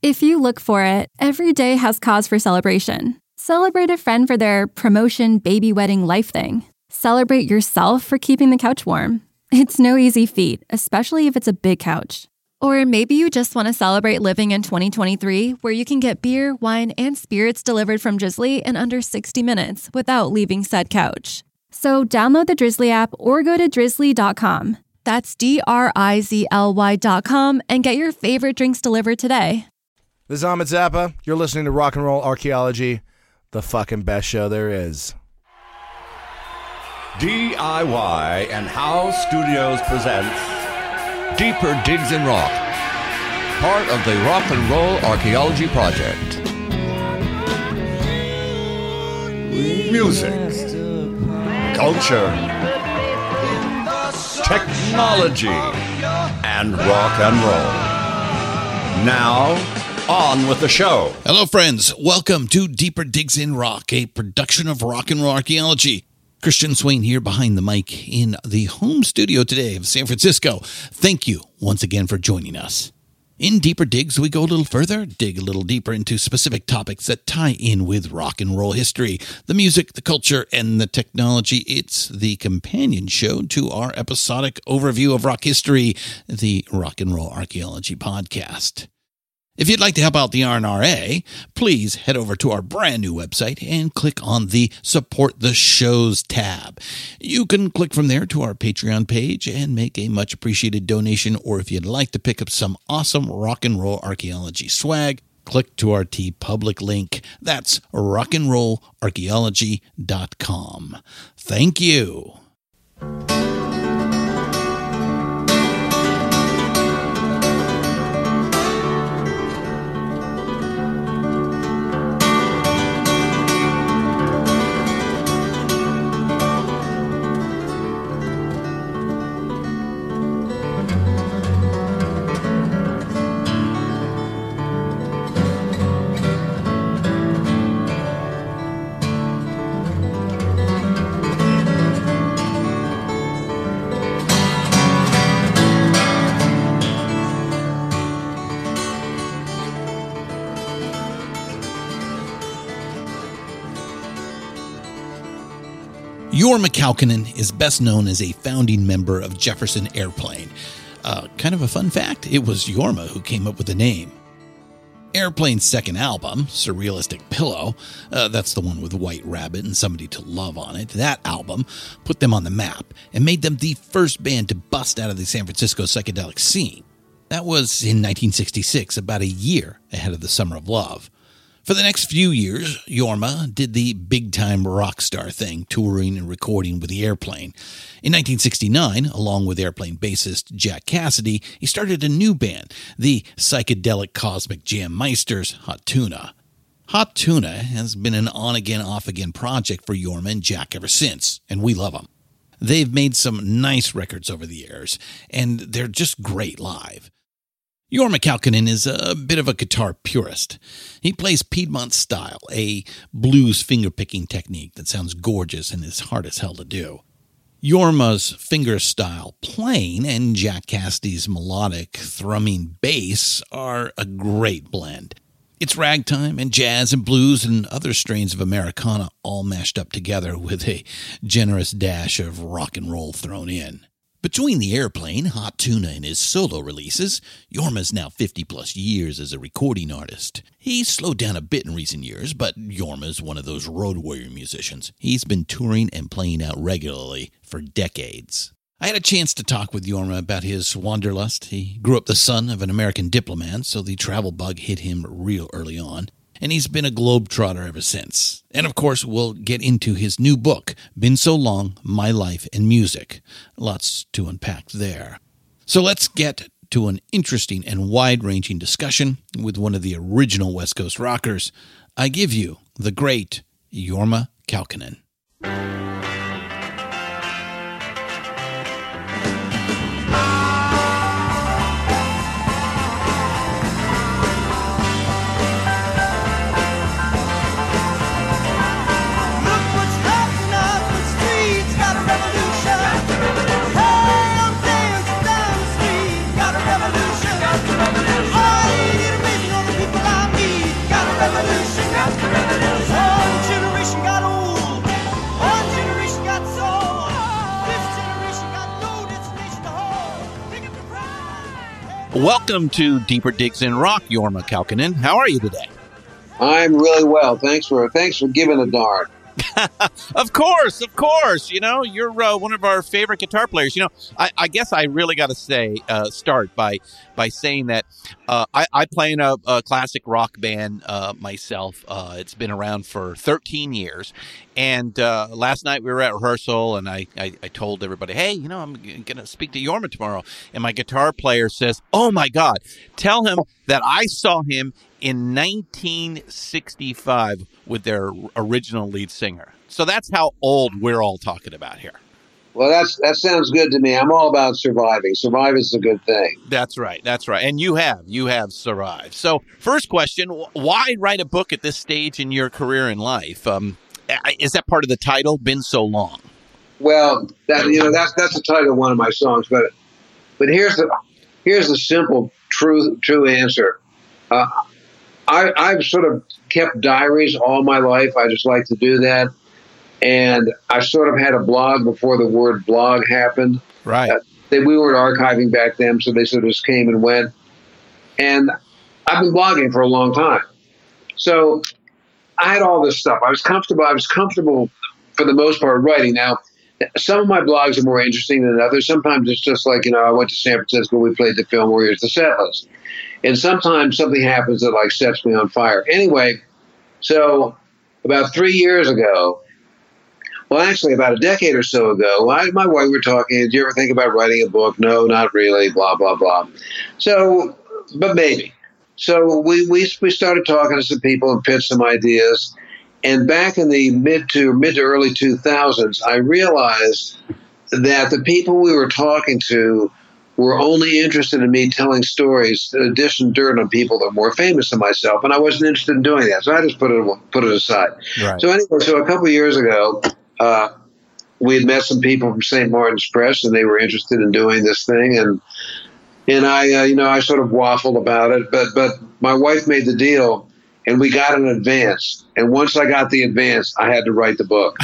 If you look for it, every day has cause for celebration. Celebrate a friend for their promotion, baby wedding, life thing. Celebrate yourself for keeping the couch warm. It's no easy feat, especially if it's a big couch. Or maybe you just want to celebrate living in 2023, where you can get beer, wine, and spirits delivered from Drizzly in under 60 minutes without leaving said couch. So download the Drizzly app or go to drizzly.com. That's DRIZLY.com and get your favorite drinks delivered today. This is Ahmed Zappa. You're listening to Rock and Roll Archaeology, the fucking best show there is. DIY and House Studios presents Deeper Digs in Rock, part of the Rock and Roll Archaeology Project. Music, culture, technology, and rock and roll. Now, on with the show. Hello, friends. Welcome to Deeper Digs in Rock, a production of Rock and Roll Archaeology. Christian Swain here behind the mic in the home studio today of San Francisco. Thank you once again for joining us. In Deeper Digs, we go a little further, dig a little deeper into specific topics that tie in with rock and roll history, the music, the culture, and the technology. It's the companion show to our episodic overview of rock history, the Rock and Roll Archaeology Podcast. If you'd like to help out the RNRA, please head over to our brand new website and click on the Support the Shows tab. You can click from there to our Patreon page and make a much appreciated donation, or if you'd like to pick up some awesome rock and roll archaeology swag, click to our TeePublic link. That's rockandrollarchaeology.com. Thank you. Jorma Kaukonen is best known as a founding member of Jefferson Airplane. Kind of a fun fact, it was Jorma who came up with the name. Airplane's second album, Surrealistic Pillow, that's the one with White Rabbit and Somebody to Love on it, that album put them on the map and made them the first band to bust out of the San Francisco psychedelic scene. That was in 1966, about a year ahead of the Summer of Love. For the next few years, Jorma did the big-time rock star thing, touring and recording with the Airplane. In 1969, along with Airplane bassist Jack Cassidy, he started a new band, the psychedelic cosmic jam meisters Hot Tuna. Hot Tuna has been an on-again, off-again project for Jorma and Jack ever since, and we love them. They've made some nice records over the years, and they're just great live. Jorma Kaukonen is a bit of a guitar purist. He plays Piedmont style, a blues finger-picking technique that sounds gorgeous and is hard as hell to do. Jorma's finger-style playing and Jack Cassidy's melodic, thrumming bass are a great blend. It's ragtime and jazz and blues and other strains of Americana all mashed up together with a generous dash of rock and roll thrown in. Between the Airplane, Hot Tuna, and his solo releases, Jorma's now 50-plus years as a recording artist. He's slowed down a bit in recent years, but Jorma's one of those road warrior musicians. He's been touring and playing out regularly for decades. I had a chance to talk with Jorma about his wanderlust. He grew up the son of an American diplomat, so the travel bug hit him real early on. And he's been a globetrotter ever since. And of course, we'll get into his new book, Been So Long, My Life and Music. Lots to unpack there. So let's get to an interesting and wide-ranging discussion with one of the original West Coast rockers. I give you the great Jorma Kaukonen. People Welcome to Deeper Digs in Rock, Jorma Kaukonen. How are you today? I'm really well. Thanks for giving a darn. Of course. You know, you're one of our favorite guitar players. You know, I guess I really got to start by saying that I play in a classic rock band myself. It's been around for 13 years. And last night we were at rehearsal, and I told everybody, hey, you know, I'm going to speak to Jorma tomorrow. And my guitar player says, oh, my God, tell him that I saw him in 1965 with their original lead singer. So that's how old we're all talking about here. Well, that sounds good to me. I'm all about surviving. Surviving is a good thing. That's right. And you have survived. So first question, why write a book at this stage in your career and life? Is that part of the title, Been So Long? Well, that's the title of one of my songs. But here's the simple, true answer. I've sort of kept diaries all my life. I just like to do that. And I sort of had a blog before the word blog happened. Right. We weren't archiving back then, so they sort of just came and went. And I've been blogging for a long time. So I had all this stuff. I was comfortable for the most part writing. Now, some of my blogs are more interesting than others. Sometimes it's just like, you know, I went to San Francisco, we played the film, here's the set list. And sometimes something happens that like sets me on fire. Anyway, so about 3 years ago, well, actually about a decade or so ago, my wife were talking, did you ever think about writing a book? No, not really, blah, blah, blah. So, but maybe. So we started talking to some people and pitched some ideas. And back in the mid to early 2000s, I realized that the people we were talking to were only interested in me telling stories, dishing dirt on people that were more famous than myself, and I wasn't interested in doing that, so I just put it aside. Right. So anyway, a couple of years ago, we had met some people from St. Martin's Press, and they were interested in doing this thing, and I sort of waffled about it, but my wife made the deal, and we got an advance. And once I got the advance, I had to write the book.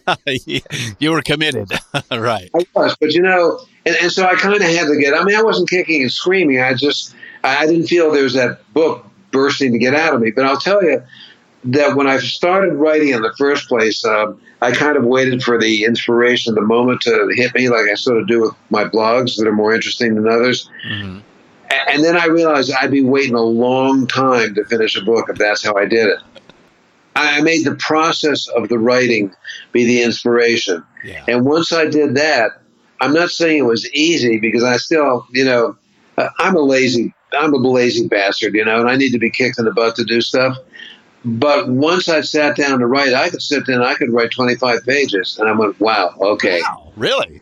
You were committed. Right. I was, but and so I kind of had to I wasn't kicking and screaming. I didn't feel there was that book bursting to get out of me. But I'll tell you that when I started writing in the first place, I kind of waited for the inspiration, the moment to hit me, like I sort of do with my blogs that are more interesting than others. Mm-hmm. And then I realized I'd be waiting a long time to finish a book if that's how I did it. I made the process of the writing be the inspiration. Yeah. And once I did that, I'm not saying it was easy because I still, I'm a lazy bastard, and I need to be kicked in the butt to do stuff. But once I sat down to write, I could write 25 pages. And I went, wow, okay. Wow, really?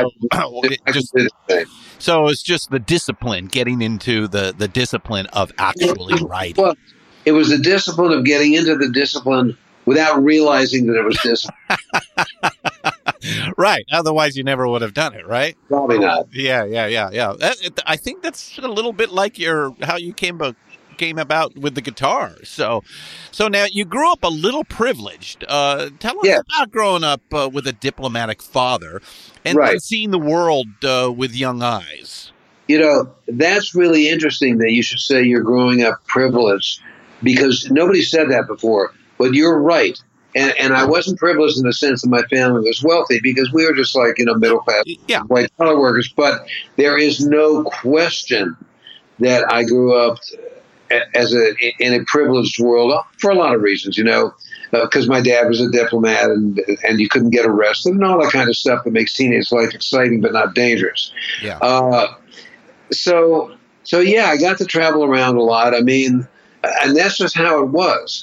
So it's just the discipline, getting into the discipline of actually writing. Well, it was the discipline of getting into the discipline without realizing that it was discipline. Right. Otherwise, you never would have done it, right? Probably not. Yeah. I think that's a little bit like how you came about with the guitar. So now you grew up a little privileged. Tell us about growing up with a diplomatic father and then seeing the world with young eyes. That's really interesting that you should say you're growing up privileged, because nobody said that before. But you're right. And I wasn't privileged in the sense that my family was wealthy, because we were just like, middle class white collar workers. But there is no question that I grew up in a privileged world for a lot of reasons, because my dad was a diplomat and you couldn't get arrested and all that kind of stuff that makes teenage life exciting but not dangerous. Yeah. So I got to travel around a lot. And that's just how it was.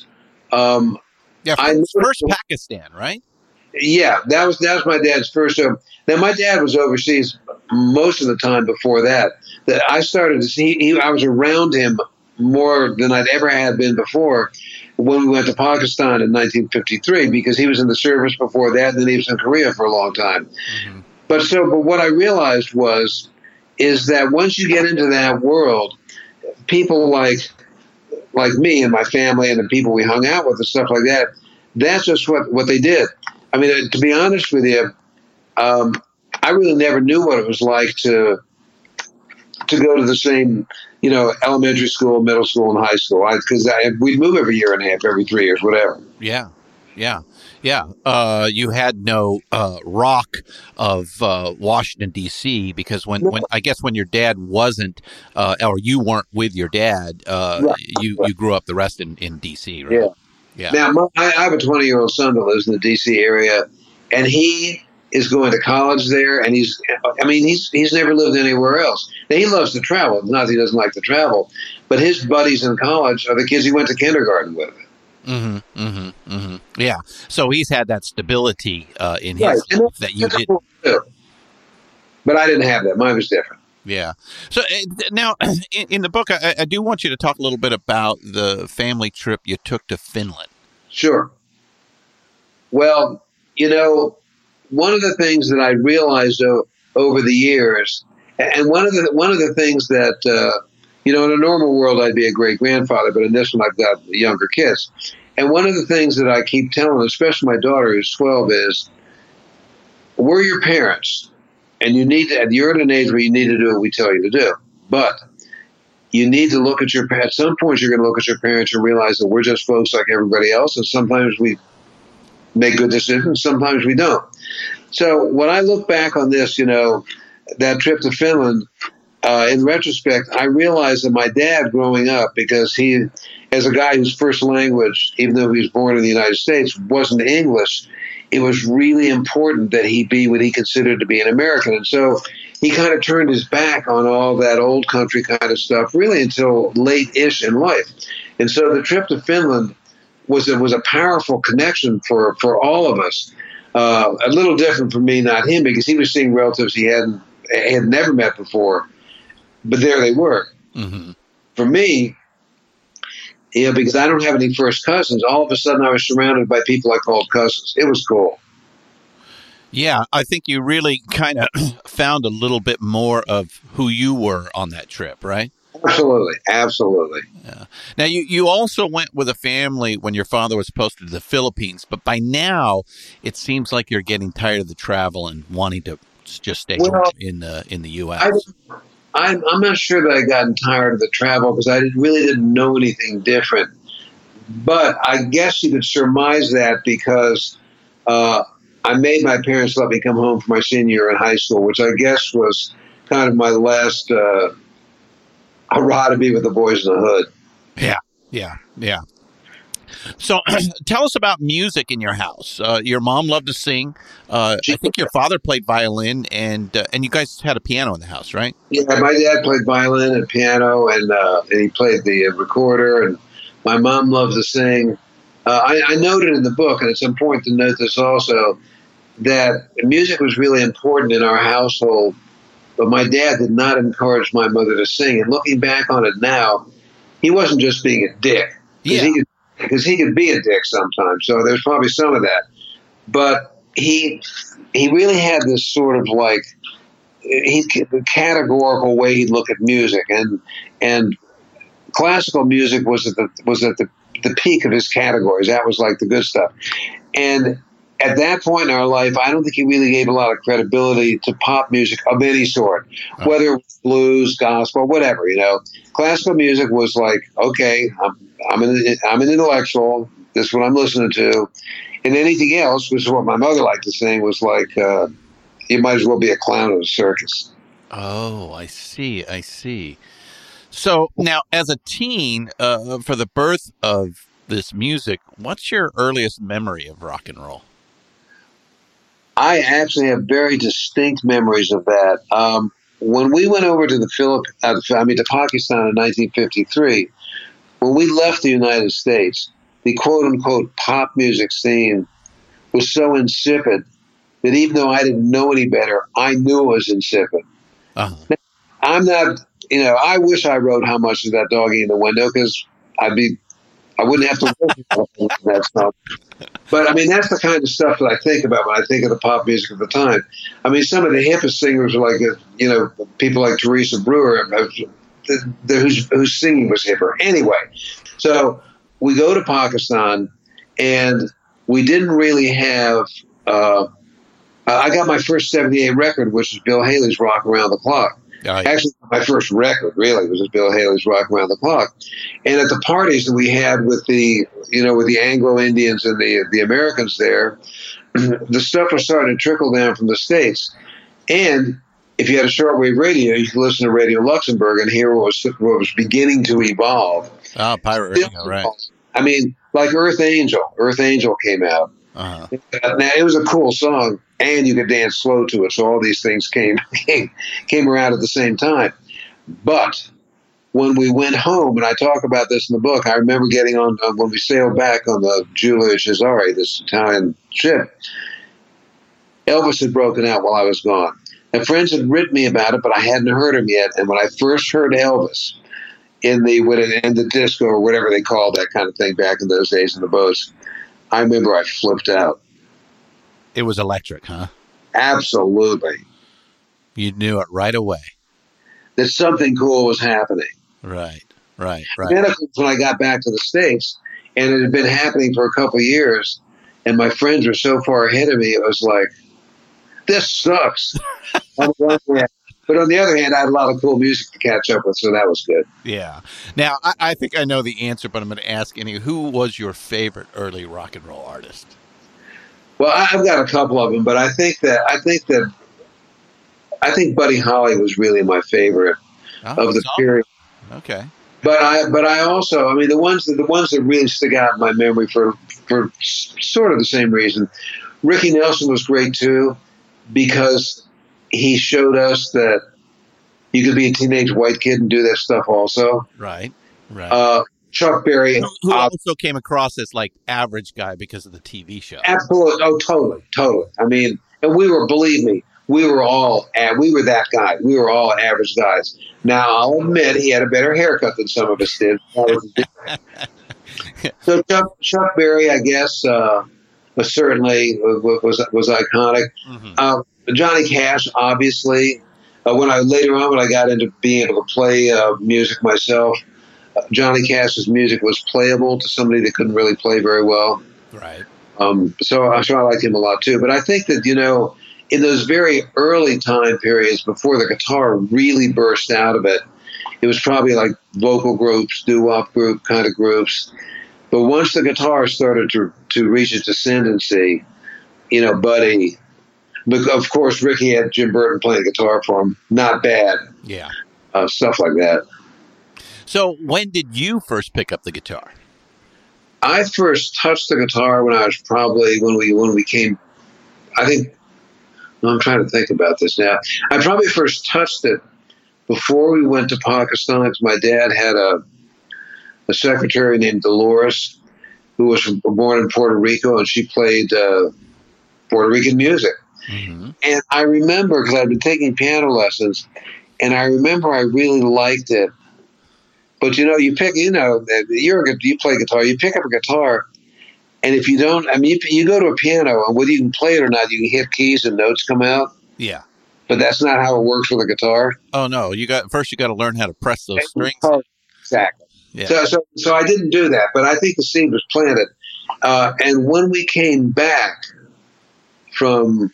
First Pakistan, right? Yeah, that was my dad's first. Now my dad was overseas most of the time before that. That I started to see. I was around him more than I'd ever had been before when we went to Pakistan in 1953, because he was in the service before that, and then he was in Korea for a long time. Mm-hmm. But what I realized is that once you get into that world, people like me and my family and the people we hung out with and stuff like that, that's just what they did. To be honest with you, I really never knew what it was like to to go to the same, elementary school, middle school, and high school. Because we'd move every year and a half, every 3 years, whatever. Yeah. You had no rock of Washington D.C. because when I guess when your dad wasn't, or you weren't with your dad, Right. you grew up the rest in D.C. Right? Yeah. Yeah. Now, I have a 20-year-old son that lives in the D.C. area, and he is going to college there, and he's never lived anywhere else. Now, he loves to travel. Not that he doesn't like to travel, but his buddies in college are the kids he went to kindergarten with. Yeah. So he's had that stability in his life that you did. But I didn't have that. Mine was different. Yeah. So now in the book, I do want you to talk a little bit about the family trip you took to Finland. Sure. Well, one of the things that I realized over the years, and one of the things that, in a normal world, I'd be a great grandfather, but in this one, I've got younger kids. And one of the things that I keep telling, especially my daughter who's 12, is we're your parents, and you're at an age where you need to do what we tell you to do. But you need to look at at some point, you're going to look at your parents and realize that we're just folks like everybody else, and sometimes we make good decisions, sometimes we don't. So when I look back on this, that trip to Finland, in retrospect, I realized that my dad growing up, because he, as a guy whose first language, even though he was born in the United States, wasn't English, it was really important that he be what he considered to be an American. And so he kind of turned his back on all that old country kind of stuff, really until late-ish in life. And so the trip to Finland was a powerful connection for all of us. A little different for me, not him, because he was seeing relatives he had never met before. But there they were. Mm-hmm. For me, because I don't have any first cousins, all of a sudden I was surrounded by people I called cousins. It was cool. Yeah, I think you really kind of found a little bit more of who you were on that trip, right? Absolutely. Yeah. Now, you also went with a family when your father was posted to the Philippines, but by now it seems like you're getting tired of the travel and wanting to just stay in the U.S. I'm not sure that I gotten tired of the travel because I really didn't know anything different. But I guess you could surmise that because I made my parents let me come home for my senior year in high school, which I guess was kind of my last hurrah to be with the boys in the hood. Yeah. So tell us about music in your house. Your mom loved to sing. I think your father played violin, and you guys had a piano in the house, right? Yeah, my dad played violin and piano, and he played the recorder, and my mom loved to sing. I noted in the book, and it's important to note this also, that music was really important in our household, but my dad did not encourage my mother to sing. And looking back on it now, he wasn't just being a dick. Because he could be a dick sometimes, so there's probably some of that. But he really had this sort of the categorical way he'd look at music, and classical music was at the peak of his categories. That was like the good stuff. And at that point in our life, I don't think he really gave a lot of credibility to pop music of any sort, whether it was blues, gospel, whatever. Classical music was like, okay, I'm an intellectual. This is what I'm listening to. And anything else, which is what my mother liked to sing, was like, you might as well be a clown at a circus. Oh, I see. So now, as a teen, for the birth of this music, what's your earliest memory of rock and roll? I actually have very distinct memories of that. When we went over to to Pakistan in 1953, when we left the United States, the quote-unquote pop music scene was so insipid that even though I didn't know any better, I knew it was insipid. Uh-huh. Now, I'm not, I wish I wrote How Much Is That Doggy in the Window because I wouldn't have to work with that stuff. But, that's the kind of stuff that I think about when I think of the pop music of the time. Some of the hippest singers are like, people like Teresa Brewer, whose singing was hipper. Anyway, so we go to Pakistan, and we didn't really have I got my first 78 record, which was Bill Haley's Rock Around the Clock. yeah. Actually, my first record really was Bill Haley's "Rock Around the Clock," and at the parties that we had with the Anglo Indians and the Americans there, the stuff was starting to trickle down from the States. And if you had a shortwave radio, you could listen to Radio Luxembourg and hear what was beginning to evolve. Oh, pirate radio, right? I mean, like Earth Angel. Earth Angel came out. Uh-huh. Now, it was a cool song, and you could dance slow to it. So all these things came around at the same time. But when we went home, and I talk about this in the book, I remember getting on when we sailed back on the Giulio Cesare, this Italian ship. Elvis had broken out while I was gone. And friends had written me about it, but I hadn't heard him yet. And when I first heard Elvis in the disco or whatever they called that kind of thing back in those days in the boats, I remember I flipped out. It was electric, huh? Absolutely. You knew it right away. That something cool was happening. Right. Then, of course, when I got back to the States, and it had been happening for a couple of years, and my friends were so far ahead of me, it was like, this sucks. On the one hand. But on the other hand, I had a lot of cool music to catch up with, so that was good. Yeah. Now, I think I know the answer, but I'm going to ask anyway. Who was your favorite early rock and roll artist? Well, I've got a couple of them, but I think Buddy Holly was really my favorite of the period. Okay. But I also, I mean, the ones that really stick out in my memory for sort of the same reason. Ricky Nelson was great too, because he showed us that you could be a teenage white kid and do that stuff also. Right. Chuck Berry. Who also came across as like average guy because of the TV show. Absolutely. Oh, totally. I mean, and believe me, we were that guy. We were all average guys. Now, I'll admit he had a better haircut than some of us did. So Chuck Berry, I guess, certainly was iconic. Mm-hmm. Johnny Cash, obviously. When I got into being able to play music myself, Johnny Cash's music was playable to somebody that couldn't really play very well. Right. So I liked him a lot too. But I think that, in those very early time periods before the guitar really burst out of it, it was probably like vocal groups, doo-wop group kind of groups. But once the guitar started to reach its ascendancy, Buddy. But of course, Ricky had Jim Burton playing guitar for him. Not bad. Yeah. Stuff like that. So when did you first pick up the guitar? I first touched the guitar when I was probably, when we came, I think, I'm trying to think about this now. I probably first touched it before we went to Pakistan, because my dad had a secretary named Dolores who was born in Puerto Rico, and she played Puerto Rican music. Mm-hmm. And I remember, because I'd been taking piano lessons, and I remember I really liked it. But you play guitar, you pick up a guitar, and if you don't, I mean, you go to a piano, and whether you can play it or not, you can hit keys and notes come out. Yeah. But that's not how it works with a guitar. Oh no, you got to learn how to press those strings. Exactly. Yeah. So I didn't do that, but I think the seed was planted. And when we came back from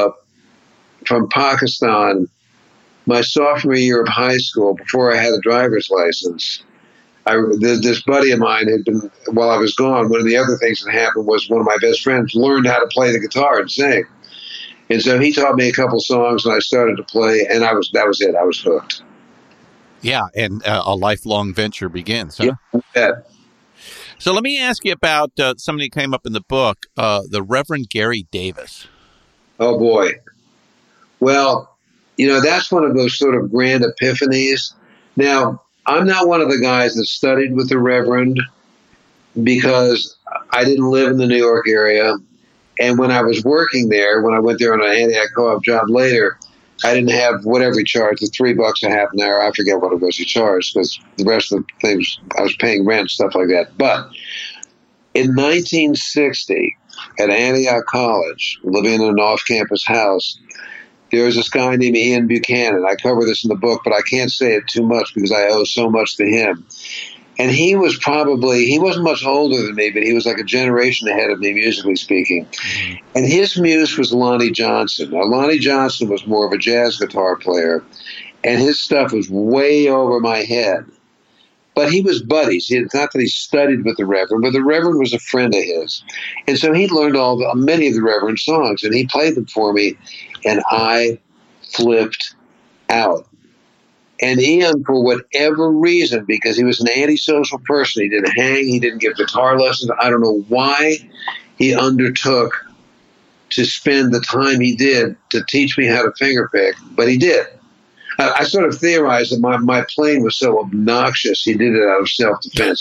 Pakistan, my sophomore year of high school, before I had a driver's license, this buddy of mine had been, while I was gone, one of the other things that happened was one of my best friends learned how to play the guitar and sing. And so he taught me a couple songs, and I started to play, and that was it. I was hooked. Yeah, and a lifelong venture begins, huh? Yeah. So let me ask you about somebody who came up in the book, the Reverend Gary Davis. Oh, boy. Well, that's one of those sort of grand epiphanies. Now, I'm not one of the guys that studied with the Reverend, because I didn't live in the New York area. And when I was working there, when I went there on an Antioch Co-op job later, I didn't have whatever he charged, the $3 a half an hour. I forget what it was he charged, because the rest of the things, I was paying rent, stuff like that. But in 1960, at Antioch College, living in an off-campus house, there was this guy named Ian Buchanan. I cover this in the book, but I can't say it too much because I owe so much to him. And he wasn't much older than me, but he was like a generation ahead of me, musically speaking. Mm-hmm. And his muse was Lonnie Johnson. Now, Lonnie Johnson was more of a jazz guitar player. and his stuff was way over my head. But he was buddies. It's not that he studied with the Reverend, but the Reverend was a friend of his. And so he'd learned many of the Reverend songs, and he played them for me, and I flipped out. And Ian, for whatever reason, because he was an antisocial person, he didn't hang, he didn't give guitar lessons. I don't know why he undertook to spend the time he did to teach me how to fingerpick, but he did. I sort of theorized that my playing was so obnoxious, he did it out of self-defense.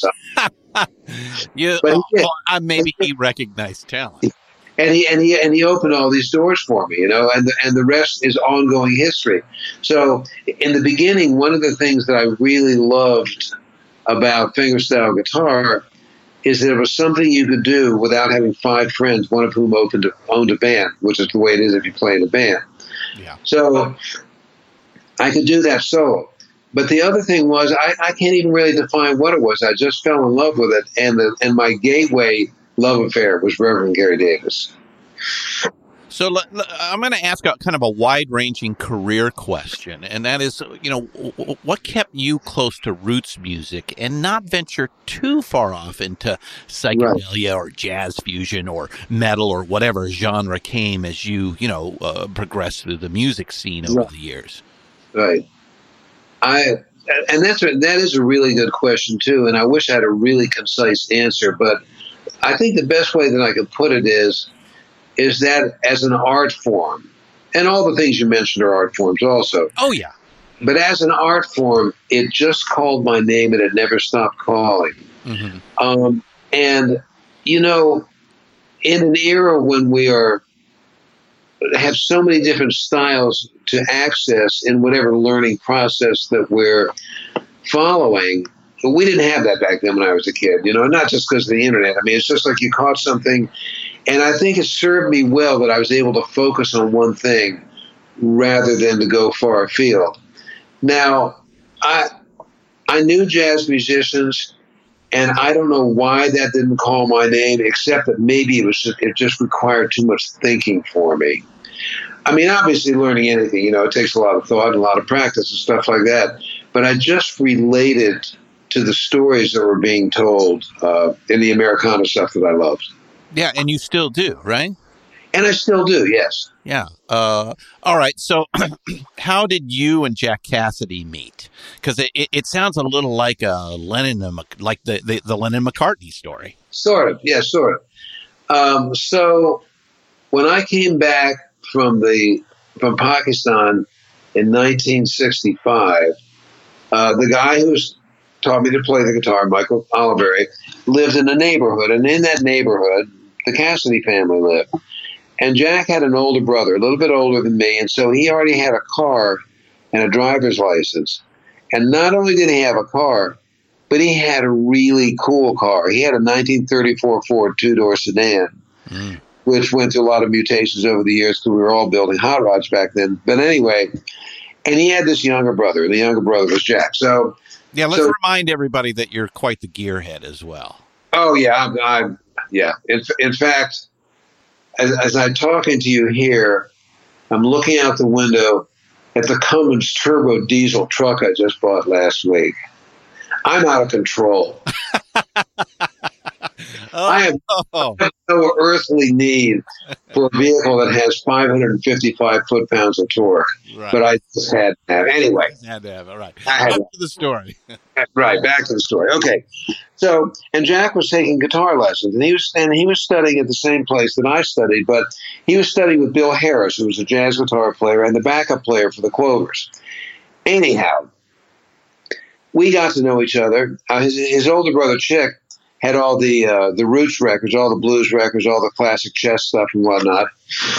Maybe he recognized talent. And he opened all these doors for me, and the rest is ongoing history. So in the beginning, one of the things that I really loved about fingerstyle guitar is that it was something you could do without having 5 friends, one of whom owned a band, which is the way it is if you play in a band. Yeah. So I could do that solo. But the other thing was, I can't even really define what it was. I just fell in love with it, and my gateway love affair was Reverend Gary Davis. So I'm going to ask kind of a wide-ranging career question, and that is, what kept you close to roots music and not venture too far off into psychedelia or jazz fusion or metal or whatever genre came as you, progressed through the music scene over the years? Right. That is a really good question too, and I wish I had a really concise answer, but I think the best way that I could put it is that as an art form, and all the things you mentioned are art forms also. Oh, yeah. But as an art form, it just called my name and it never stopped calling. Mm-hmm. And, in an era when we have so many different styles to access in whatever learning process that we're following, we didn't have that back then when I was a kid, not just because of the internet. I mean, it's just like you caught something. And I think it served me well that I was able to focus on one thing rather than to go far afield. Now, I knew jazz musicians, and I don't know why that didn't call my name, except that maybe it just required too much thinking for me. I mean, obviously learning anything, it takes a lot of thought and a lot of practice and stuff like that. But I just related to the stories that were being told in the Americana stuff that I loved. Yeah, and you still do, right? And I still do, yes. Yeah. All right. So how did you and Jack Cassidy meet? Because it sounds a little like Lennon, like the Lennon-McCartney story. Sort of. Yeah, sort of. So when I came back from Pakistan in 1965, the guy who taught me to play the guitar, Michael Oliveri, lived in a neighborhood. And in that neighborhood, the Cassidy family lived. And Jack had an older brother, a little bit older than me, and so he already had a car and a driver's license. And not only did he have a car, but he had a really cool car. He had a 1934 Ford two-door sedan, which went through a lot of mutations over the years because we were all building hot rods back then. But anyway, and he had this younger brother, and the younger brother was Jack. So yeah, let's remind everybody that you're quite the gearhead as well. Oh, yeah. I'm yeah. In fact, as I'm talking to you here, I'm looking out the window at the Cummins turbo diesel truck I just bought last week. I'm out of control. I have no earthly need for a vehicle that has 555 foot-pounds of torque. Right. But I just had to have. Anyway. Had to have it, right. Back to the story. Right, back to the story. Okay. So, and Jack was taking guitar lessons, and he was studying at the same place that I studied, but he was studying with Bill Harris, who was a jazz guitar player and the backup player for the Quovers. Anyhow, we got to know each other. His older brother, Chick, had all the roots records, all the blues records, all the classic chess stuff and whatnot,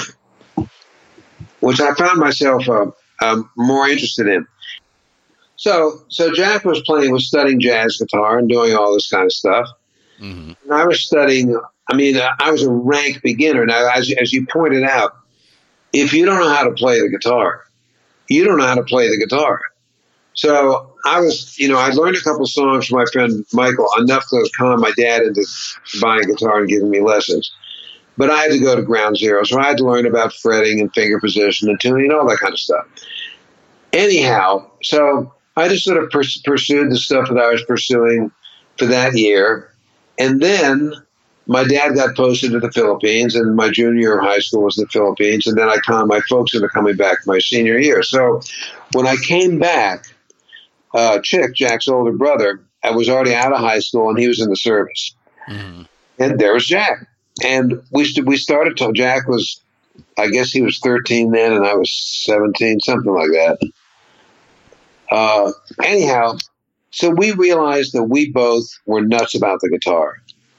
which I found myself more interested in. So Jack was studying jazz guitar and doing all this kind of stuff. Mm-hmm. And I was studying, I was a rank beginner. Now, as you pointed out, if you don't know how to play the guitar, you don't know how to play the guitar. So I was, I learned a couple songs from my friend Michael, enough to calm my dad into buying a guitar and giving me lessons. But I had to go to ground zero. So I had to learn about fretting and finger position and tuning and all that kind of stuff. anyhow, so I just sort of pursued the stuff that I was pursuing for that year. And then my dad got posted to the Philippines, and my junior year of high school was in the Philippines. And then my folks were coming back my senior year. So when I came back, Chick, Jack's older brother, I was already out of high school, and he was in the service. Mm-hmm. And there was Jack. And we started to, Jack was, I guess he was 13 then, and I was 17, something like that. Anyhow, so we realized that we both were nuts about the guitar.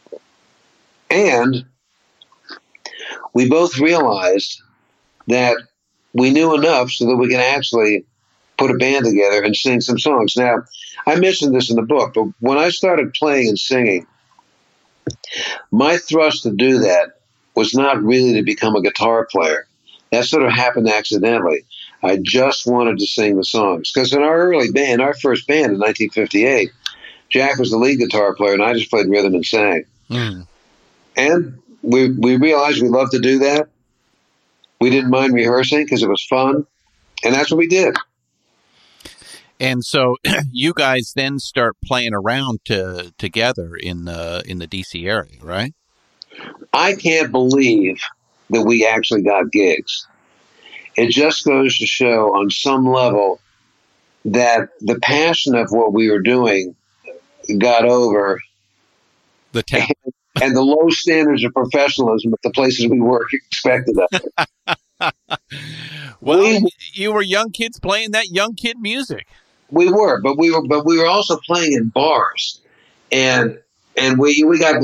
And we both realized that we knew enough so that we could actually put a band together and sing some songs. Now, I mentioned this in the book, but when I started playing and singing, my thrust to do that was not really to become a guitar player. That sort of happened accidentally. I just wanted to sing the songs. Because in our early band, our first band in 1958, Jack was the lead guitar player, and I just played rhythm and sang. Mm. And we realized we loved to do that. We didn't mind rehearsing because it was fun. And that's what we did. And so you guys then start playing around together in the D.C. area, right? I can't believe that we actually got gigs. It just goes to show on some level that the passion of what we were doing got over the talent. And the low standards of professionalism at the places we work expected of it. Well, you were young kids playing that young kid music. We were, but we were also playing in bars, and we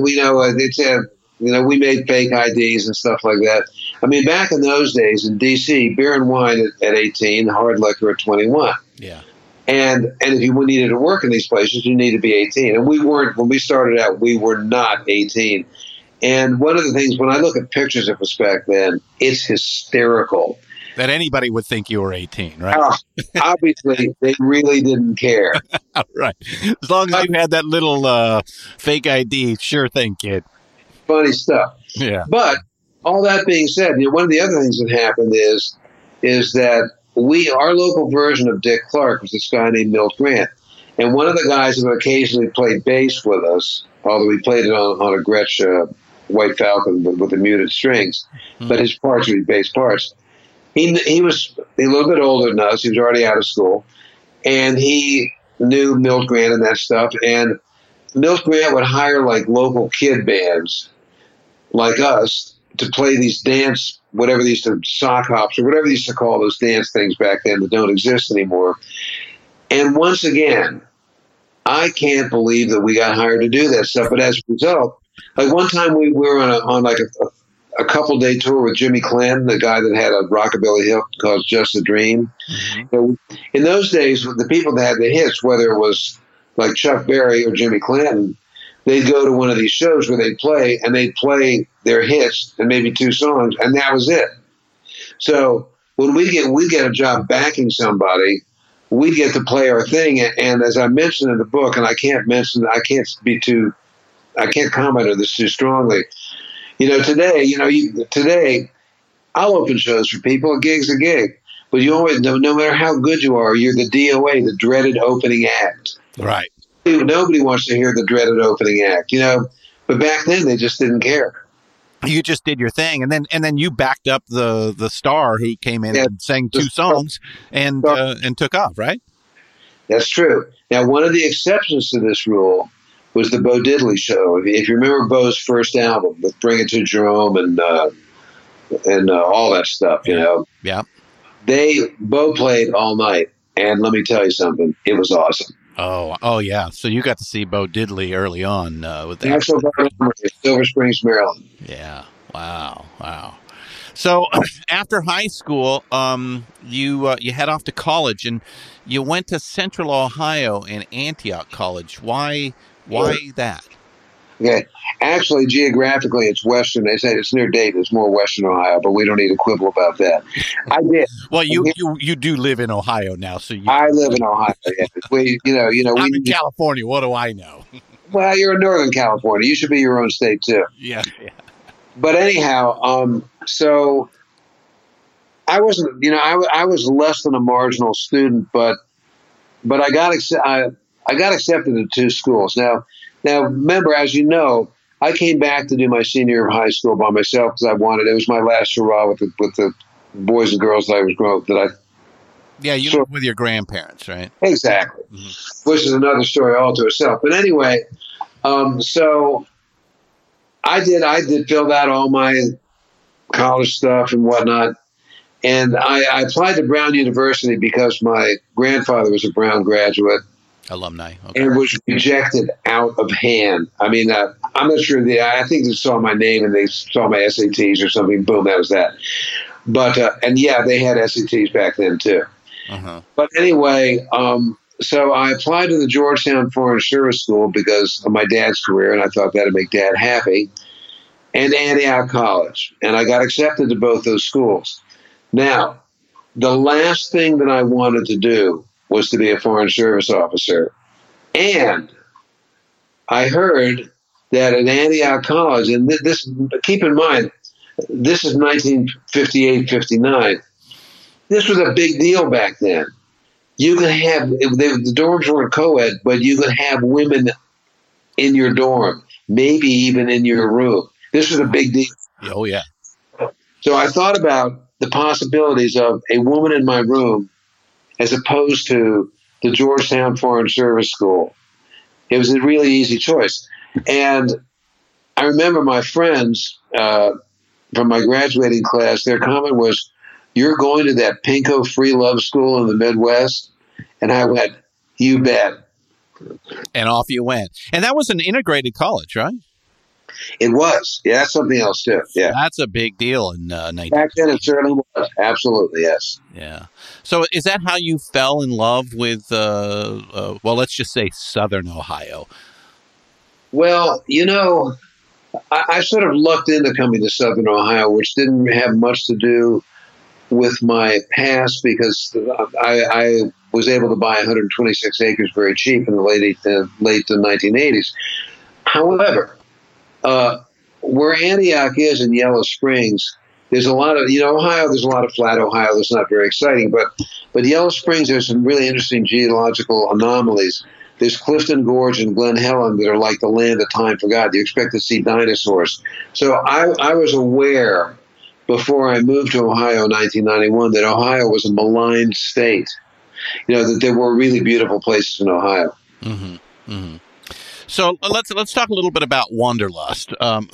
made fake IDs and stuff like that. I mean, back in those days in D.C., beer and wine at 18, hard liquor at 21. Yeah. And if you needed to work in these places, you needed to be 18. And we weren't, when we started out, we were not 18. And one of the things, when I look at pictures of us back then, it's hysterical. That anybody would think you were 18, right? Obviously, they really didn't care. Right. As long as you had that little fake ID, sure thing, kid. Funny stuff. Yeah. But all that being said, one of the other things that happened is that our local version of Dick Clark was this guy named Milt Grant. And one of the guys that occasionally played bass with us, although he played it on a Gretsch White Falcon with the muted strings, but his parts would be bass parts. He was a little bit older than us. He was already out of school. And he knew Milt Grant and that stuff. And Milt Grant would hire like local kid bands like us to play these dance, whatever these sock hops or whatever they used to call those dance things back then that don't exist anymore. And once again, I can't believe that we got hired to do that stuff. But as a result, like one time we were on like a couple day tour with Jimmy Clanton, the guy that had a rockabilly hit called Just a Dream. Mm-hmm. In those days, the people that had the hits, whether it was like Chuck Berry or Jimmy Clanton, they'd go to one of these shows where they'd play their hits and maybe two songs, and that was it. So when we get a job backing somebody, we get to play our thing. And as I mentioned in the book, and I can't comment on this too strongly. Today I'll open shows for people. A gig's a gig, but you always know, no matter how good you are, you're the DOA, the dreaded opening act. Right. Nobody wants to hear the dreaded opening act, But back then, they just didn't care. You just did your thing, and then you backed up the star who came in and sang two songs and took off, right? That's true. Now, one of the exceptions to this rule was the Bo Diddley Show. If you remember Bo's first album with "Bring It to Jerome" and all that stuff, Yeah. Bo played all night, and let me tell you something, it was awesome. Oh yeah. So you got to see Bo Diddley early on with that. National Guard, Silver Springs, Maryland. Yeah. Wow. So after high school, you head off to college, and you went to Central Ohio and Antioch College. Why that? Okay. Actually, geographically, it's western. They say it's near Dayton. It's more western Ohio, but we don't need to quibble about that. I did. Well, you do live in Ohio now, so I live in Ohio. Yeah. I'm in California. What do I know? Well, you're in Northern California. You should be your own state too. Yeah. But anyhow, so I wasn't, I was less than a marginal student, but I got accepted to 2 schools. Now remember, as you know, I came back to do my senior year of high school by myself because I wanted. It was my last hurrah with the boys and girls that I was growing up. Yeah, you lived with your grandparents, right? Exactly, which is another story all to itself. But anyway, so I did fill out all my college stuff and whatnot. And I applied to Brown University because my grandfather was a Brown graduate. Alumni. Okay. And was rejected out of hand. I mean, I'm not sure. I think they saw my name and they saw my SATs or something. Boom, that was that. But, and yeah, they had SATs back then too. Uh-huh. But anyway, so I applied to the Georgetown Foreign Service School because of my dad's career, and I thought that would make Dad happy, and Antioch College. And I got accepted to both those schools. Now, the last thing that I wanted to do was to be a Foreign Service officer. And I heard that at Antioch College, and this, keep in mind, this is 1958, 59. This was a big deal back then. You could have, the dorms weren't co-ed, but you could have women in your dorm, maybe even in your room. This was a big deal. Oh, yeah. So I thought about the possibilities of a woman in my room as opposed to the Georgetown Foreign Service School. It was a really easy choice. And I remember my friends from my graduating class, their comment was, "You're going to that Pinko free love school in the Midwest?" And I went, "You bet." And off you went. And that was an integrated college, right? It was. Yeah, that's something else too. Yeah. That's a big deal in 19. Back then it certainly was. Absolutely, yes. Yeah. So is that how you fell in love with, well, let's just say Southern Ohio? Well, I sort of lucked into coming to Southern Ohio, which didn't have much to do with my past because I was able to buy 126 acres very cheap in the late 1980s. However, where Antioch is in Yellow Springs, there's a lot of, Ohio, there's a lot of flat Ohio that's not very exciting, but Yellow Springs, there's some really interesting geological anomalies. There's Clifton Gorge and Glen Helen that are like the land of time forgot. You expect to see dinosaurs. So I was aware before I moved to Ohio in 1991 that Ohio was a maligned state, that there were really beautiful places in Ohio. Mm-hmm. Mm-hmm. So let's talk a little bit about Wanderlust.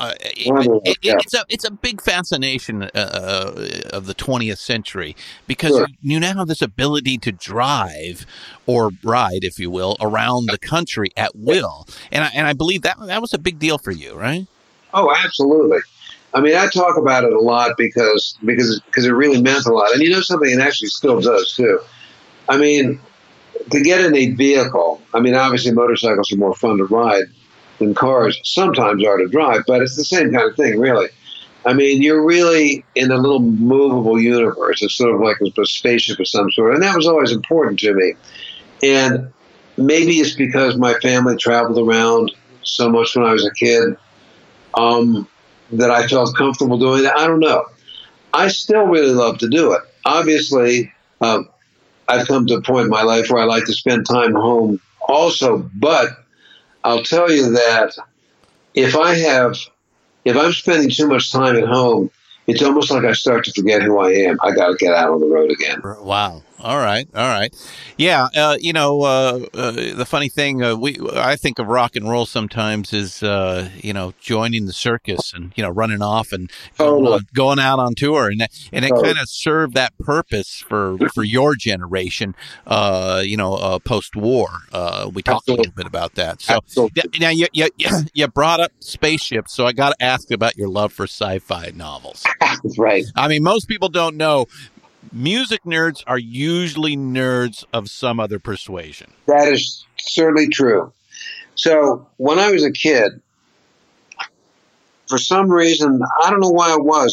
It's a big fascination of the 20th century because Sure. you now have this ability to drive or ride, if you will, around the country at will, and I believe that was a big deal for you, right? Oh, absolutely. I mean, I talk about it a lot because it really meant a lot, and something, it actually still does too. I mean, to get in a vehicle, I mean, obviously motorcycles are more fun to ride than cars sometimes are to drive, but it's the same kind of thing, really. I mean, you're really in a little movable universe. It's sort of like a spaceship of some sort, and that was always important to me. And maybe it's because my family traveled around so much when I was a kid that I felt comfortable doing that. I don't know. I still really love to do it. Obviously, I've come to a point in my life where I like to spend time home also, but I'll tell you that if I'm spending too much time at home, it's almost like I start to forget who I am. I got to get out on the road again. Wow. All right. Yeah. The funny thing, I think of rock and roll sometimes is, joining the circus and, running off and going out on tour. And it kind of served that purpose for your generation, post-war. We talked a little bit about that. So now you brought up spaceships. So I got to ask about your love for sci-fi novels. That's right. I mean, most people don't know. Music nerds are usually nerds of some other persuasion. That is certainly true. So when I was a kid, for some reason, I don't know why it was,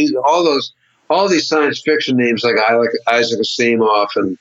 all these science fiction names like Isaac Asimov and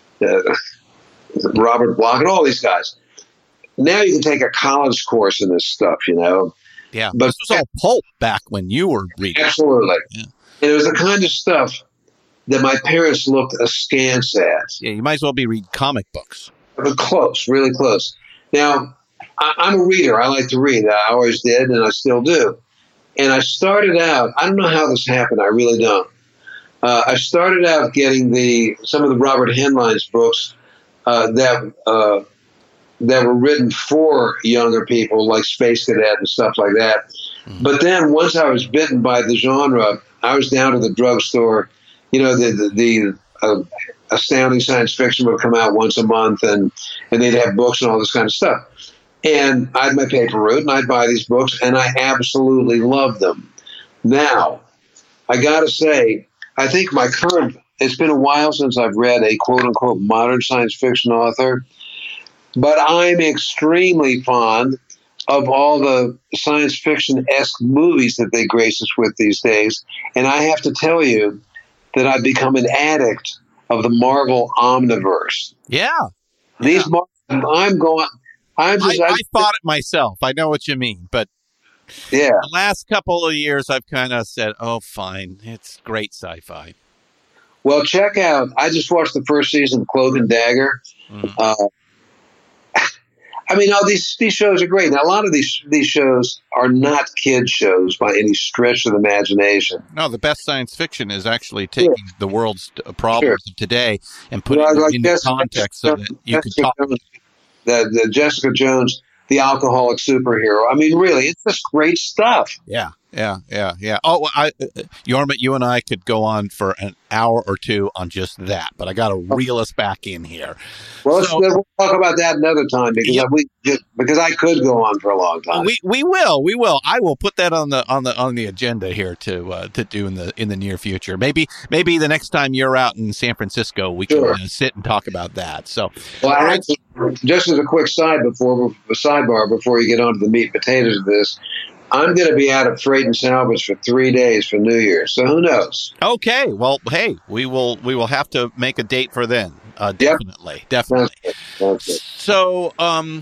Robert Bloch and all these guys. Now you can take a college course in this stuff, Yeah, but this was all pulp back when you were reading. Absolutely. Yeah. And it was the kind of stuff that my parents looked askance at. Yeah, you might as well be reading comic books. But close, really close. Now, I'm a reader. I like to read. I always did, and I still do. And I started out, I don't know how this happened. I really don't. I started out getting some of the Robert Heinlein's books that were written for younger people, like Space Cadet and stuff like that. Mm-hmm. But then once I was bitten by the genre, I was down to the drugstore. You know, the Astounding Science Fiction would come out once a month, and they'd have books and all this kind of stuff. And I had my paper route, and I'd buy these books, and I absolutely loved them. Now, I got to say, I think it's been a while since I've read a quote-unquote modern science fiction author, but I'm extremely fond of all the science fiction-esque movies that they grace us with these days. And I have to tell you that I've become an addict of the Marvel Omniverse. Yeah. These I thought it myself. I know what you mean, but yeah, the last couple of years I've kind of said, "Oh, fine, it's great sci-fi." Well, check out. I just watched the first season of Cloak and Dagger. Mm. I mean, all these shows are great. Now, a lot of these shows are not kid shows by any stretch of the imagination. No, the best science fiction is actually taking the world's problems of today and putting them into context so that you can talk. The Jessica Jones, the alcoholic superhero. I mean, really, it's just great stuff. Yeah. Oh, Jorma, you and I could go on for an hour or two on just that, but I got to reel us back in here. Well, we'll talk about that another time because I could go on for a long time. We will. I will put that on the agenda here to do in the near future. Maybe the next time you're out in San Francisco, we can sit and talk about that. So, well, just as a quick sidebar before you get on to the meat and potatoes of this. I'm going to be out of freight and salvage for 3 days for New Year's, so who knows? Okay, well, hey, we will have to make a date for then. Definitely. That's it. So,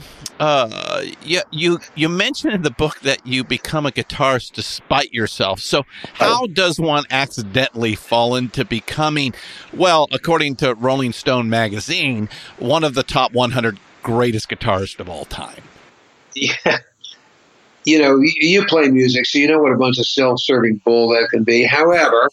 you mentioned in the book that you become a guitarist despite yourself. So, how does one accidentally fall into becoming, well, according to Rolling Stone magazine, one of the top 100 greatest guitarists of all time? Yeah. You know, you play music, so you know what a bunch of self-serving bull that can be. However,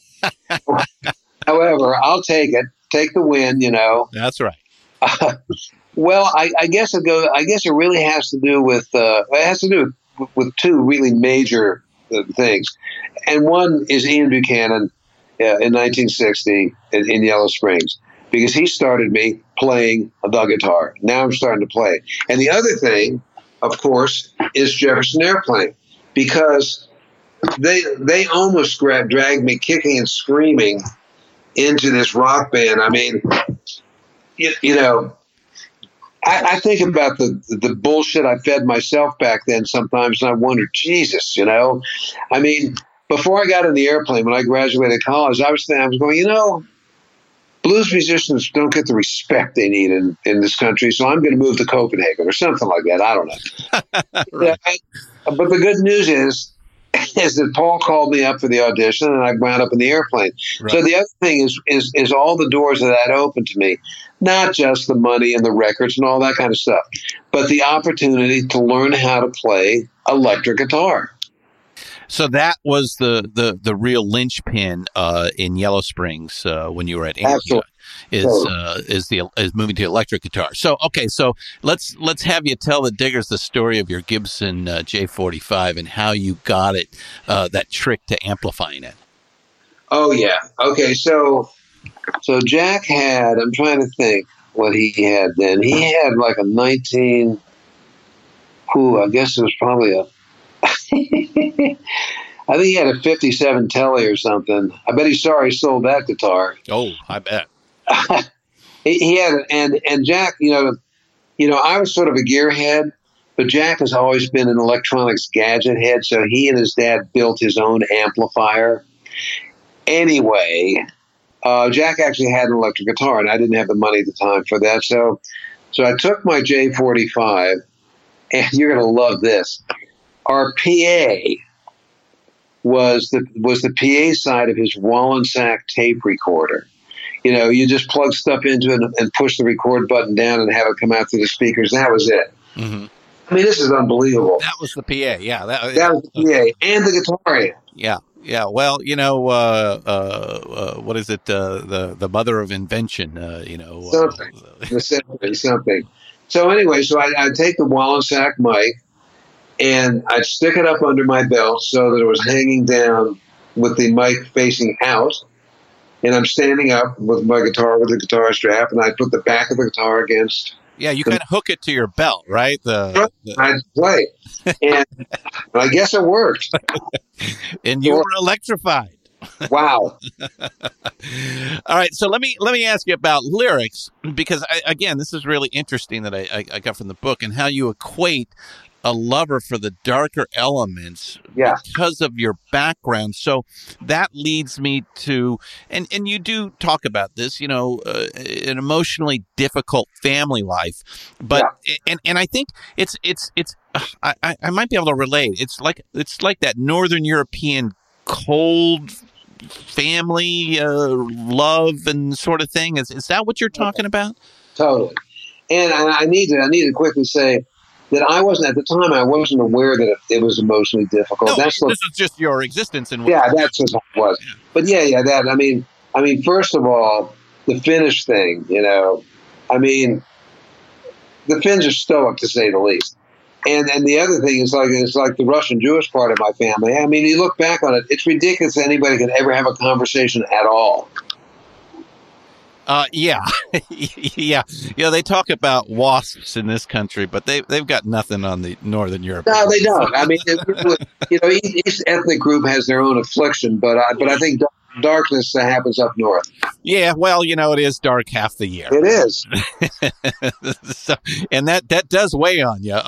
I'll take it. Take the win, you know. That's right. Well, I guess it really has to do with with two really major things, and one is Ian Buchanan in 1960 in Yellow Springs, because he started me playing the guitar. Now I'm starting to play, and the other thing, of course, is Jefferson Airplane, because they almost dragged me kicking and screaming into this rock band. I mean, you know, I think about the bullshit I fed myself back then sometimes, and I wonder, Jesus, you know, I mean, before I got in the Airplane, when I graduated college, I was going, you know, blues musicians don't get the respect they need in this country, so I'm going to move to Copenhagen or something like that. I don't know. Right. But the good news is that Paul called me up for the audition, and I wound up in the Airplane. Right. So the other thing is all the doors that opened to me, not just the money and the records and all that kind of stuff, but the opportunity to learn how to play electric guitar. So that was the real linchpin in Yellow Springs when you were at Anglia, is moving to electric guitar. So okay, so let's have you tell the diggers the story of your Gibson J45 and how you got it, that trick to amplifying it. Oh yeah, okay. So Jack had, I'm trying to think what he had then. He had like a 19. I guess it was probably a. I think he had a 57 Telly or something. I bet he's sorry he sold that guitar. Oh, I bet. He had it, and Jack, you know, I was sort of a gearhead, but Jack has always been an electronics gadget head, so he and his dad built his own amplifier. Anyway, Jack actually had an electric guitar, and I didn't have the money at the time for that, so I took my J45, and you're going to love this. Our PA was the PA side of his Wallensack tape recorder. you just plug stuff into it and push the record button down and have it come out through the speakers. That was it. Mm-hmm. I mean, this is unbelievable. That was the PA. Yeah. That was the PA and the guitar amp. Yeah. Yeah. Well, what is it? The mother of invention, Something. So anyway, I'd take the Wallensack mic and I'd stick it up under my belt so that it was hanging down with the mic facing out. And I'm standing up with my guitar with the guitar strap, and I put the back of the guitar against. Yeah, you kind of hook it to your belt, right? I'd play, and I guess it worked. And you were electrified. Wow. All right, so let me ask you about lyrics, because again, this is really interesting that I got from the book, and how you equate a lover for the darker elements because of your background. So that leads me to, and you do talk about this, an emotionally difficult family life, but and I think it's I might be able to relate. It's like that Northern European cold family love and sort of thing. Is that what you're talking about? Totally. And I need to quickly say that I wasn't, at the time, I wasn't aware that it was emotionally difficult. No, this is just your existence. That's just what it was. Yeah. But that, I mean, first of all, the Finnish thing, the Finns are stoic, to say the least. And the other thing is it's like the Russian Jewish part of my family. I mean, you look back on it, it's ridiculous that anybody could ever have a conversation at all. Yeah. They talk about wasps in this country, but they've got nothing on the Northern Europe. No, they don't. I mean, each ethnic group has their own affliction, but I think darkness happens up north. Yeah, well, it is dark half the year. It is. So, and that does weigh on you.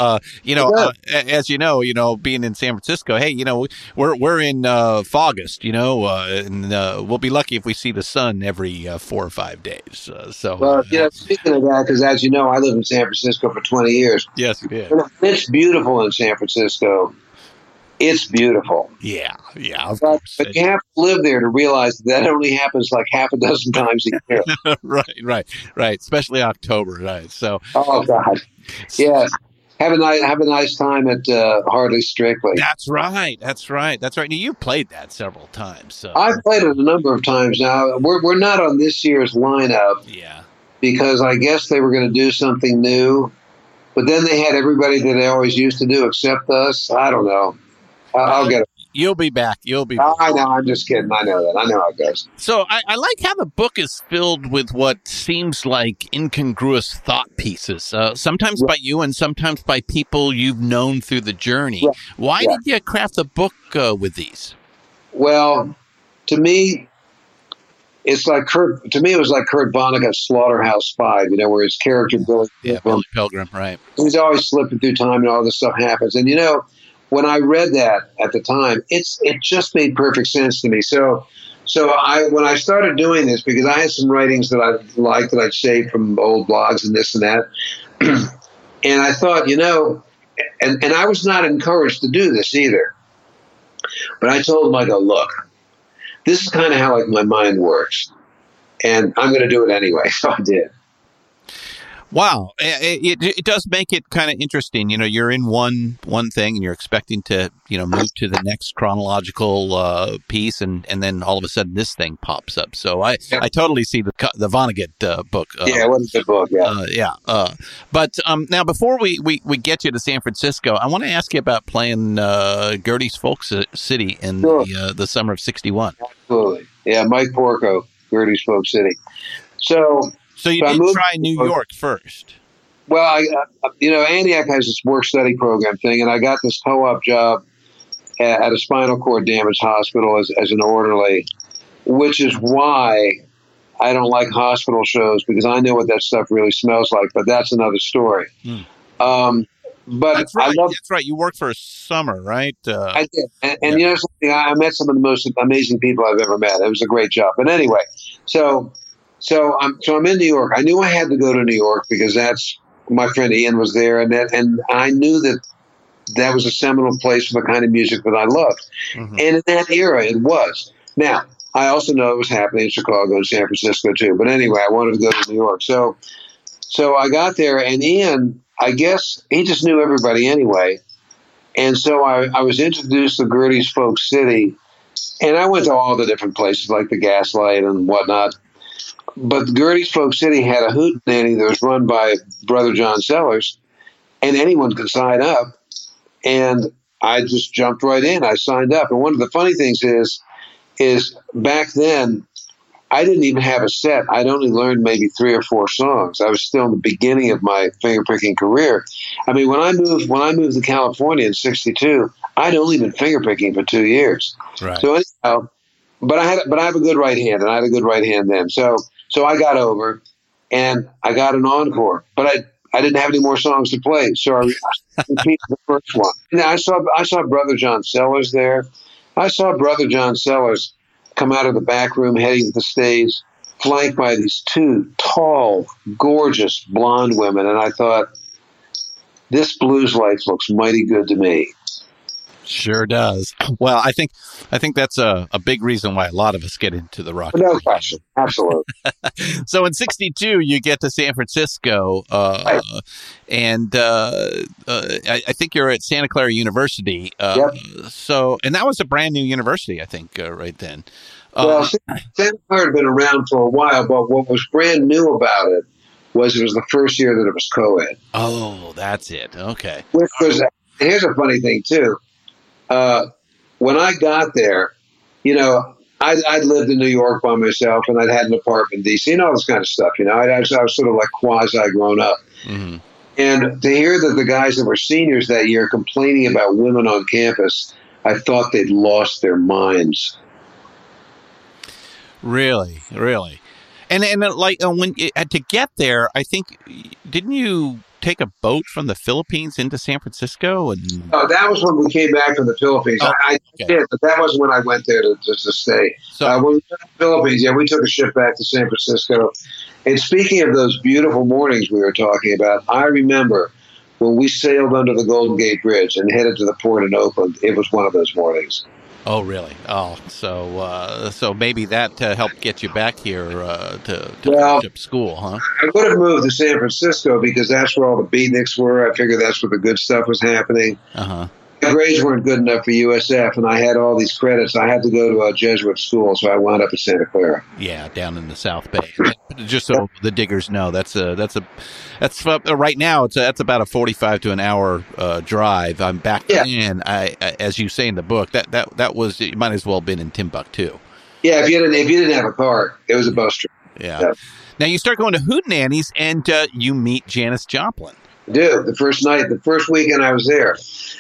As you know, being in San Francisco, hey, we're in August, and we'll be lucky if we see the sun every 4 or 5 days. Speaking of that, because as you know, I lived in San Francisco for 20 years. Yes, you did. It's beautiful in San Francisco. It's beautiful. Yeah. But you have to live there to realize that only happens like half a dozen times a year. Right. Especially October, right? So. Oh God. Yes. Have a nice time at Hardly Strictly. That's right. Now, you've played that several times. So. I've played it a number of times now. We're not on this year's lineup. Yeah. Because I guess they were going to do something new, but then they had everybody that they always used to do except us. I don't know. I'll get it. You'll be back. I know. I'm just kidding. I know that. I know how it goes. So I like how the book is filled with what seems like incongruous thought pieces, sometimes by you and sometimes by people you've known through the journey. Yeah. Why did you craft the book with these? Well, to me, it was like Kurt Vonnegut's Slaughterhouse-Five, where his character Billy Pilgrim, right? He's always slipping through time and all this stuff happens. And when I read that at the time, it just made perfect sense to me. So when I started doing this, because I had some writings that I liked that I'd saved from old blogs and this and that, and I thought, and I was not encouraged to do this either. But I told him, I go, look, this is kind of how my mind works, and I'm going to do it anyway. So I did. Wow. It does make it kind of interesting. You're in one thing and you're expecting to, move to the next chronological piece. And then all of a sudden this thing pops up. So I totally see the Vonnegut book. It was a good book. Yeah. But now before we get you to San Francisco, I want to ask you about playing Gerde's Folk City in the summer of '61. Absolutely. Yeah. Mike Porco, Gerde's Folk City. So you did try New York first. Well, Antioch has this work-study program thing, and I got this co-op job at a spinal cord damage hospital as an orderly, which is why I don't like hospital shows, because I know what that stuff really smells like, but that's another story. But that's right. That's right. You worked for a summer, right? I did. And something, I met some of the most amazing people I've ever met. It was a great job. But anyway, So I'm in New York. I knew I had to go to New York because that's my friend Ian was there, and I knew that was a seminal place for the kind of music that I loved. Mm-hmm. And in that era, it was. Now, I also know it was happening in Chicago and San Francisco too. But anyway, I wanted to go to New York. So I got there, and Ian, I guess he just knew everybody anyway. And so I was introduced to Gertie's Folk City, and I went to all the different places like the Gaslight and whatnot. But Gertie's Folk City had a hootenanny that was run by Brother John Sellers, and anyone could sign up. And I just jumped right in. I signed up. And one of the funny things is back then, I didn't even have a set. I'd only learned maybe 3 or 4 songs. I was still in the beginning of my fingerpicking career. I mean, when I moved to California in '62, I'd only been fingerpicking for 2 years. Right. So anyhow, but I have a good right hand, and I had a good right hand then. So I got over, and I got an encore, but I didn't have any more songs to play, so I repeated the first one. Now I saw Brother John Sellers there. I saw Brother John Sellers come out of the back room heading to the stage, flanked by these 2 tall, gorgeous blonde women, and I thought, this blues life looks mighty good to me. Sure does. Well, I think that's a big reason why a lot of us get into the rock. No question. Absolutely. So in '62, you get to San Francisco, Right. and I think you're at Santa Clara University. Yep. So, and that was a brand new university, I think, right then. Well, Santa Clara had been around for a while, but what was brand new about it was the first year that it was co-ed. Oh, that's it. Okay. Which was, here's a funny thing, too. When I got there, I'd lived in New York by myself, and I'd had an apartment in D.C. and all this kind of stuff. I was sort of like quasi grown up. Mm-hmm. And to hear that the guys that were seniors that year complaining about women on campus, I thought they'd lost their minds. Really. And like when to get there, I think, didn't you take a boat from the Philippines into San Francisco? And Oh, that was when we came back from the Philippines. Oh, I okay. did, but that wasn't when I went there to stay. So- when we went to the Philippines, we took a ship back to San Francisco. And speaking of those beautiful mornings we were talking about, I remember when we sailed under the Golden Gate Bridge and headed to the port in Oakland. It was one of those mornings. Oh, really? Oh, so maybe that helped get you back here to finish up school, huh? I would have moved to San Francisco because that's where all the beatniks were. I figured that's where the good stuff was happening. Uh-huh. My grades weren't good enough for USF, and I had all these credits. I had to go to a Jesuit school, so I wound up at Santa Clara. Yeah, down in the South Bay. Just so the diggers know, that's right now. That's about a 45 to an hour drive. I'm back in. I as you say in the book, that was, it might as well have been in Timbuktu. Yeah, if you didn't have a car, it was a bus trip. Yeah. Now you start going to hootenannies, and you meet Janis Joplin. Dude, the first weekend I was there.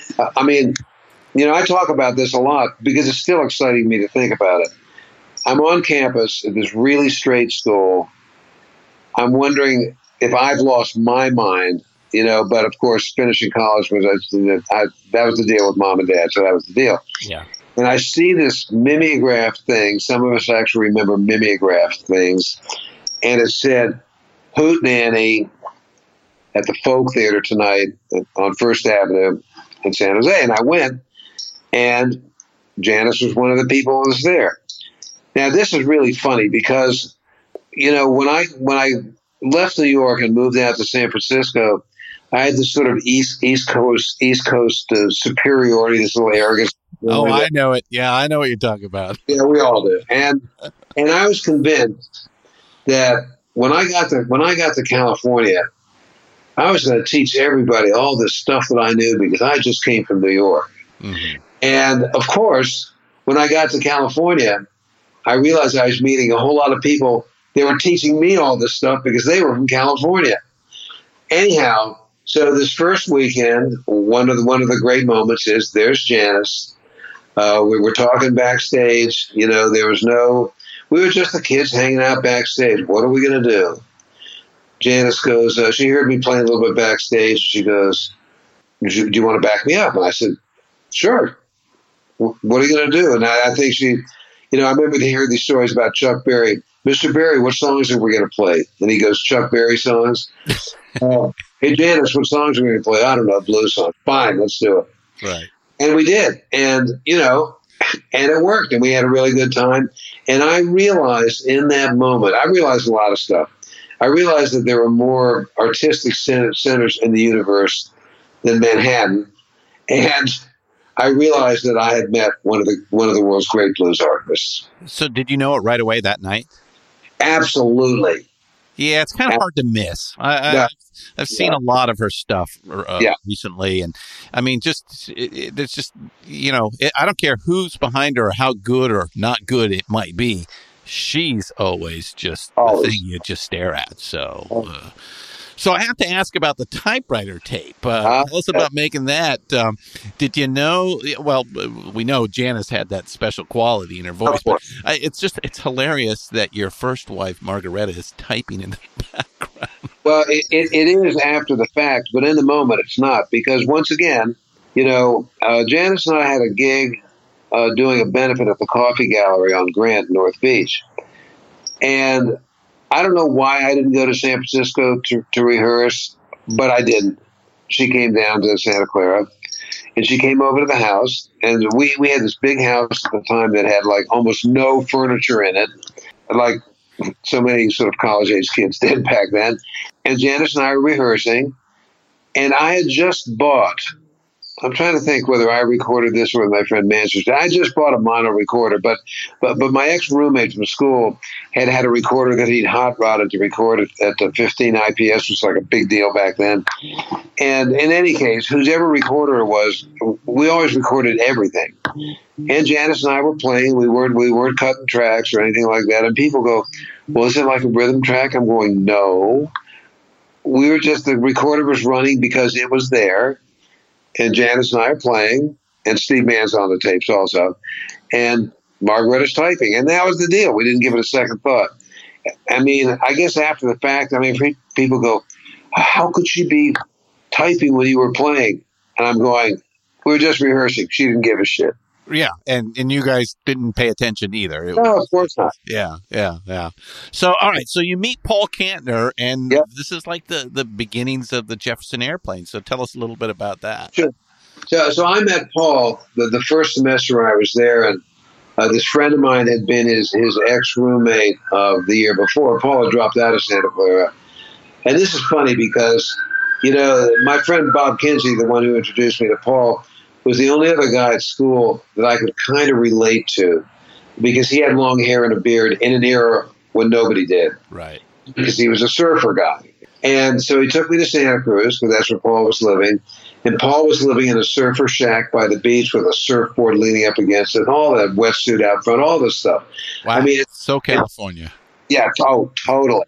I talk about this a lot because it's still exciting to me to think about it. I'm on campus at this really straight school. I'm wondering if I've lost my mind, but of course, finishing college that was the deal with mom and dad, so that was the deal. Yeah. And I see this mimeograph thing. Some of us actually remember mimeograph things. And it said, hootenanny at the Folk Theater tonight on First Avenue in San Jose. And I went, and Janis was one of the people who was there. Now, this is really funny because, when I left New York and moved out to San Francisco, I had this sort of East Coast superiority, this little arrogance. Oh, I know it. Yeah, I know what you're talking about. Yeah, we all do. And I was convinced that when I got to California, I was going to teach everybody all this stuff that I knew because I just came from New York. Mm-hmm. And of course, when I got to California, I realized I was meeting a whole lot of people. They were teaching me all this stuff because they were from California. Anyhow, so this first weekend, one of the great moments is there's Janis. We were talking backstage. We were just the kids hanging out backstage. What are we going to do? Janis goes, she heard me playing a little bit backstage. She goes, do you want to back me up? And I said, sure. What are you going to do? And I think she, I remember hearing these stories about Chuck Berry. Mr. Berry, what songs are we going to play? And he goes, Chuck Berry songs. Hey, Janis, what songs are we going to play? I don't know, blues songs. Fine, let's do it. Right. And we did. And, And it worked, and we had a really good time. And I realized in that moment, I realized a lot of stuff. I realized that there were more artistic centers in the universe than Manhattan, and I realized that I had met one of the world's great blues artists. So did you know it right away that night? Absolutely. Yeah, it's kind of hard to miss. I've seen a lot of her stuff recently, and I mean, it's just I don't care who's behind her or how good or not good it might be. She's always just the thing you just stare at. So, so I have to ask about the typewriter tape. Tell us about making that. Did you know? Well, we know Janis had that special quality in her voice, but it's hilarious that your first wife, Margaretta, is typing in the background. Well, it is after the fact, but in the moment it's not, because once again, Janis and I had a gig doing a benefit at the Coffee Gallery on Grant, North Beach. And I don't know why I didn't go to San Francisco to rehearse, but I didn't. She came down to Santa Clara, and she came over to the house, and we had this big house at the time that had like almost no furniture in it, like so many sort of college-age kids did back then. And Janis and I were rehearsing, and I had just bought, I'm trying to think whether I recorded this or with my friend Manchester. I just bought a mono recorder, but my ex-roommate from school had a recorder that he'd hot-rodded to record it at the 15 IPS, which was like a big deal back then. And in any case, whoever recorder it was, we always recorded everything. And Janis and I were playing. We weren't cutting tracks or anything like that. And people go, well, is it like a rhythm track? I'm going, no. We were just, the recorder was running because it was there. And Janis and I are playing, and Steve Mann's on the tapes also, and Margaretta's typing. And that was the deal. We didn't give it a second thought. I mean, I guess after the fact, people go, how could she be typing when you were playing? And I'm going, we were just rehearsing. She didn't give a shit. Yeah, and you guys didn't pay attention either. No, of course not. Yeah. So, all right, so you meet Paul Kantner, and this is like the beginnings of the Jefferson Airplane. So tell us a little bit about that. Sure. So I met Paul the first semester I was there, and this friend of mine had been his ex-roommate of the year before. Paul had dropped out of Santa Clara. And this is funny because, my friend Bob Kinsey, the one who introduced me to Paul, was the only other guy at school that I could kind of relate to, because he had long hair and a beard in an era when nobody did. Right. Because he was a surfer guy. And so he took me to Santa Cruz, because that's where Paul was living. And Paul was living in a surfer shack by the beach with a surfboard leaning up against it, all that wetsuit out front, all this stuff. Wow. I mean, it's so California. Yeah, totally.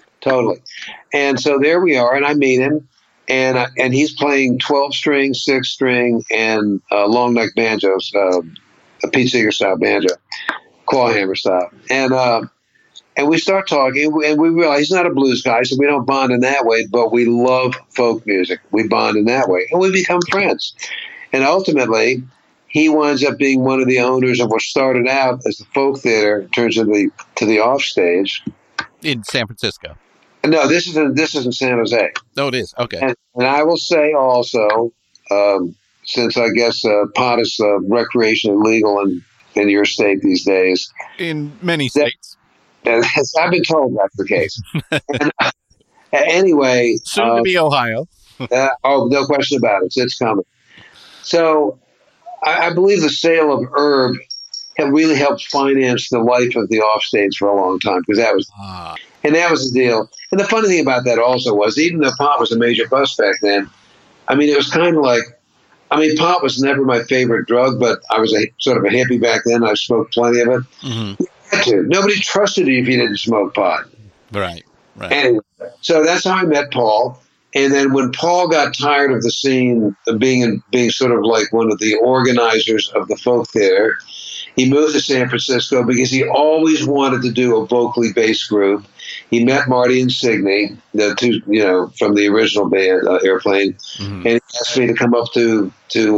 And so there we are, and I meet him. And he's playing 12-string, 6-string, and long neck banjos, a Pete Seeger style banjo, clawhammer style. And we start talking, and we realize he's not a blues guy, so we don't bond in that way, but we love folk music. We bond in that way, and we become friends. And ultimately, he winds up being one of the owners of what started out as the folk theater, turns into the offstage in San Francisco. No, this is in San Jose. Oh, it is. Okay. And I will say also, since I guess pot is recreationally legal in your state these days. In many states. I've been told that's the case. And, anyway. Soon to be Ohio. No question about it. It's coming. So I believe the sale of Herb have really helped finance the life of the offstage for a long time, because that was... And that was the deal. And the funny thing about that also was, even though pot was a major bust back then, I mean, it was kind of like, pot was never my favorite drug, but I was sort of a hippie back then. I smoked plenty of it. Mm-hmm. You had to. Nobody trusted you if you didn't smoke pot. Right. Anyway, so that's how I met Paul. And then when Paul got tired of the scene of being sort of like one of the organizers of the folk theater, he moved to San Francisco because he always wanted to do a vocally based group. He met Marty and Signe, the two, from the original band, Airplane, and he asked me to come up to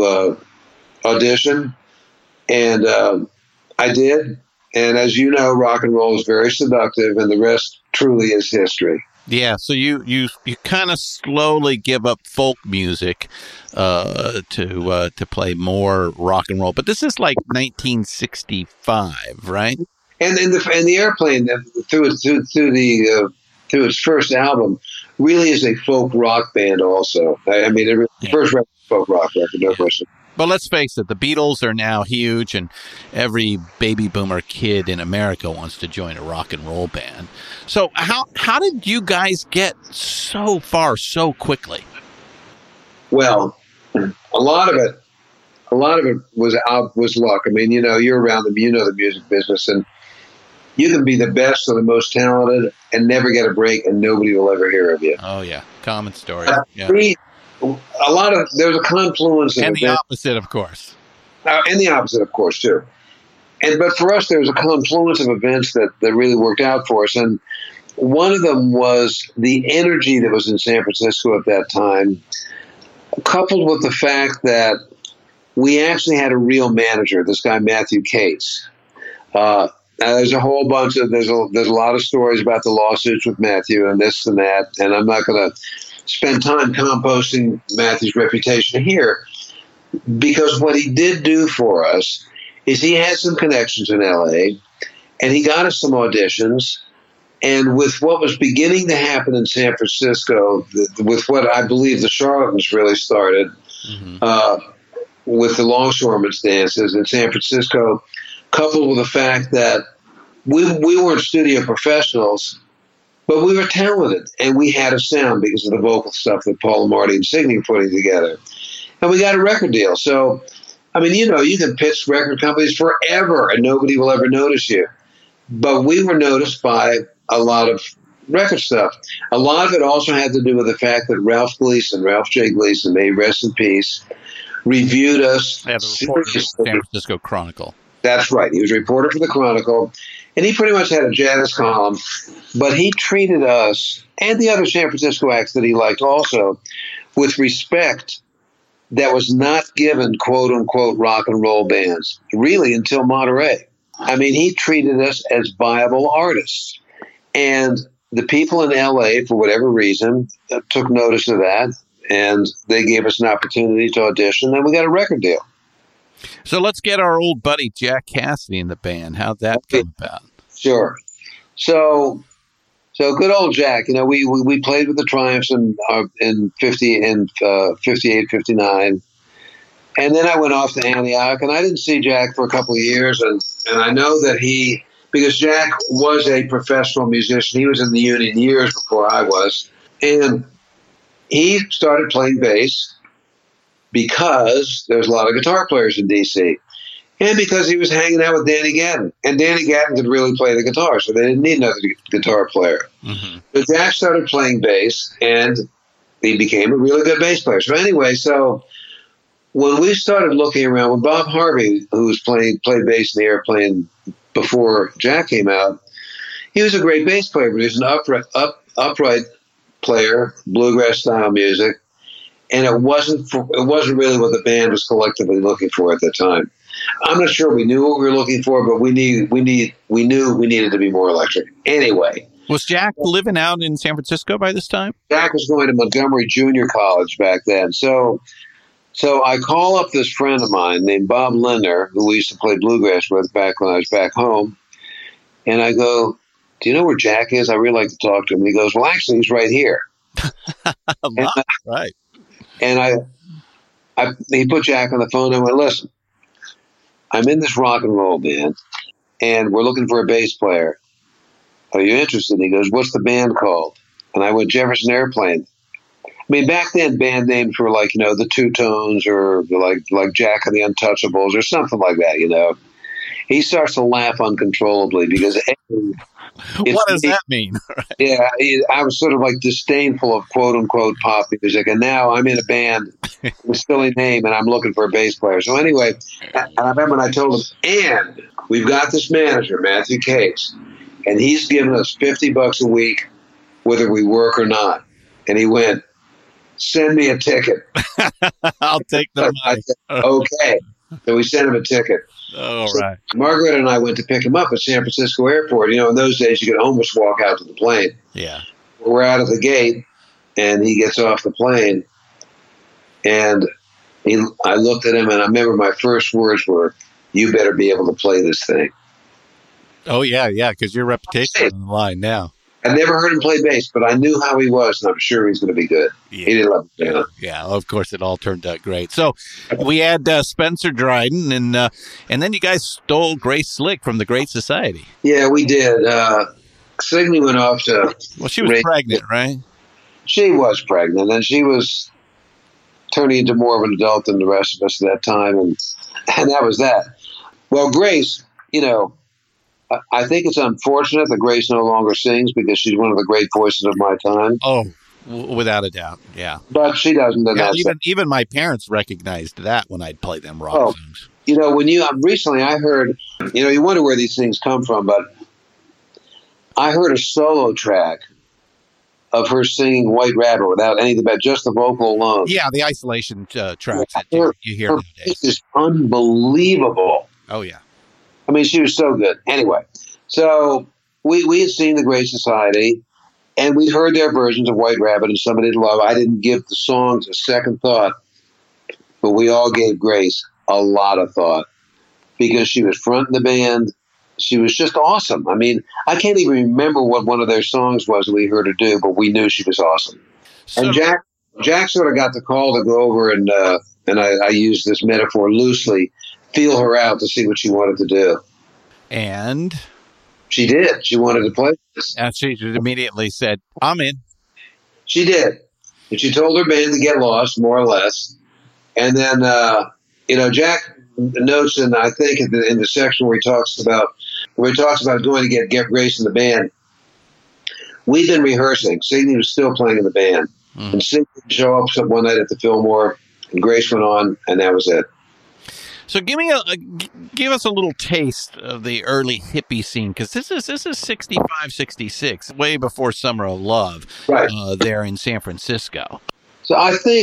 audition, and I did. And as you know, rock and roll is very seductive, and the rest truly is history. Yeah, so you kind of slowly give up folk music to play more rock and roll, but this is like 1965, right? And the Airplane through its first album really is a folk rock band. Also, I mean, the first folk rock record, no question. But let's face it, the Beatles are now huge, and every baby boomer kid in America wants to join a rock and roll band. So how did you guys get so far so quickly? Well, a lot of it was luck. I mean, you're around them, the music business, and you can be the best or the most talented and never get a break, and nobody will ever hear of you. Oh yeah, common story. Yeah. There's a confluence, and the opposite, of course. And the opposite, of course, too. But for us, there was a confluence of events that really worked out for us. And one of them was the energy that was in San Francisco at that time, coupled with the fact that we actually had a real manager, this guy, Matthew Cates. There's a whole bunch of, there's a lot of stories about the lawsuits with Matthew and this and that. And I'm not going to spend time composting Matthew's reputation here, because what he did do for us is he had some connections in LA, and he got us some auditions. And with what was beginning to happen in San Francisco, with what I believe the Charlatans really started, with the longshoremen's dances in San Francisco, coupled with the fact that we weren't studio professionals, but we were talented, and we had a sound because of the vocal stuff that Paul Marty and Signe were putting together. And we got a record deal. So, I mean, you can pitch record companies forever, and nobody will ever notice you. But we were noticed by a lot of record stuff. A lot of it also had to do with the fact that Ralph J. Gleason, may he rest in peace, reviewed us. Yeah, the reporter for the San Francisco Chronicle. That's right. He was a reporter for the Chronicle, and he pretty much had a jazz column, but he treated us and the other San Francisco acts that he liked also with respect that was not given, quote unquote, rock and roll bands, really, until Monterey. I mean, he treated us as viable artists. And the people in LA, for whatever reason, took notice of that, and they gave us an opportunity to audition, and we got a record deal. So let's get our old buddy Jack Cassidy in the band. How'd that come about? Sure. So good old Jack. We played with the Triumphs in 58, 59, and then I went off to Antioch, and I didn't see Jack for a couple of years, and I know that because Jack was a professional musician, he was in the union years before I was, and he started playing bass because there's a lot of guitar players in D.C., and because he was hanging out with Danny Gatton. And Danny Gatton could really play the guitar, so they didn't need another guitar player. Mm-hmm. So Jack started playing bass, and he became a really good bass player. So anyway, when we started looking around, when Bob Harvey, who was played bass in the Airplane before Jack came out, he was a great bass player, but he was an upright player, bluegrass-style music. And it wasn't really what the band was collectively looking for at the time. I'm not sure we knew what we were looking for, but we knew we needed to be more electric. Anyway, was Jack living out in San Francisco by this time? Jack was going to Montgomery Junior College back then. So I call up this friend of mine named Bob Lindner, who we used to play bluegrass with back when I was back home, and I go, "Do you know where Jack is? I really like to talk to him." And he goes, "Well, actually, he's right here." Right. And he put Jack on the phone, and I went, "Listen, I'm in this rock and roll band, and we're looking for a bass player. Are you interested?" And he goes, "What's the band called?" And I went, "Jefferson Airplane." I mean, back then, band names were like, the Two Tones, or like Jack and the Untouchables, or something like that, He starts to laugh uncontrollably because what does that mean? Yeah, I was sort of like disdainful of quote unquote pop music, and now I'm in a band with a silly name, and I'm looking for a bass player. So anyway, I remember when I told him, and we've got this manager, Matthew Cates, and he's giving us $50 a week, whether we work or not. And he went, "Send me a ticket." I'll take the money. Okay. So we sent him a ticket. Oh, so right. Margaret and I went to pick him up at San Francisco Airport. In those days, you could almost walk out to the plane. Yeah. we're out of the gate, and he gets off the plane, and I looked at him, and I remember my first words were, "You better be able to play this thing." Oh, yeah, because your reputation is on the line now. I never heard him play bass, but I knew how he was, and I'm sure he's going to be good. Yeah. He didn't love it. Yeah, of course, it all turned out great. So we had Spencer Dryden, and then you guys stole Grace Slick from the Great Society. Yeah, we did. Signe went off to... Well, she was pregnant, right? She was pregnant, and she was turning into more of an adult than the rest of us at that time, and that was that. Well, Grace, I think it's unfortunate that Grace no longer sings because she's one of the great voices of my time. Oh, without a doubt, yeah. But she doesn't. Even my parents recognized that when I'd play them rock songs. Recently I heard, you wonder where these things come from, but I heard a solo track of her singing White Rabbit without anything but just the vocal alone. Yeah, the isolation tracks that you hear nowadays. It's just unbelievable. Oh, yeah. I mean, she was so good. Anyway, so we had seen the Great Society, and we heard their versions of White Rabbit and Somebody to Love. I didn't give the songs a second thought, but we all gave Grace a lot of thought because she was fronting the band. She was just awesome. I mean, I can't even remember what one of their songs was that we heard her do, but we knew she was awesome. And Jack sort of got the call to go over and I use this metaphor loosely, feel her out to see what she wanted to do. And she did. She wanted to play this. And she immediately said, I'm in. She did. And she told her band to get lost, more or less. And then, Jack notes, and I think in the section where he talks about going to get Grace in the band, we've been rehearsing. Signe was still playing in the band. And Signe would show up one night at the Fillmore, and Grace went on, and that was it. So give us a little taste of the early hippie scene, because this is 65, 66, way before Summer of Love, right there in San Francisco. So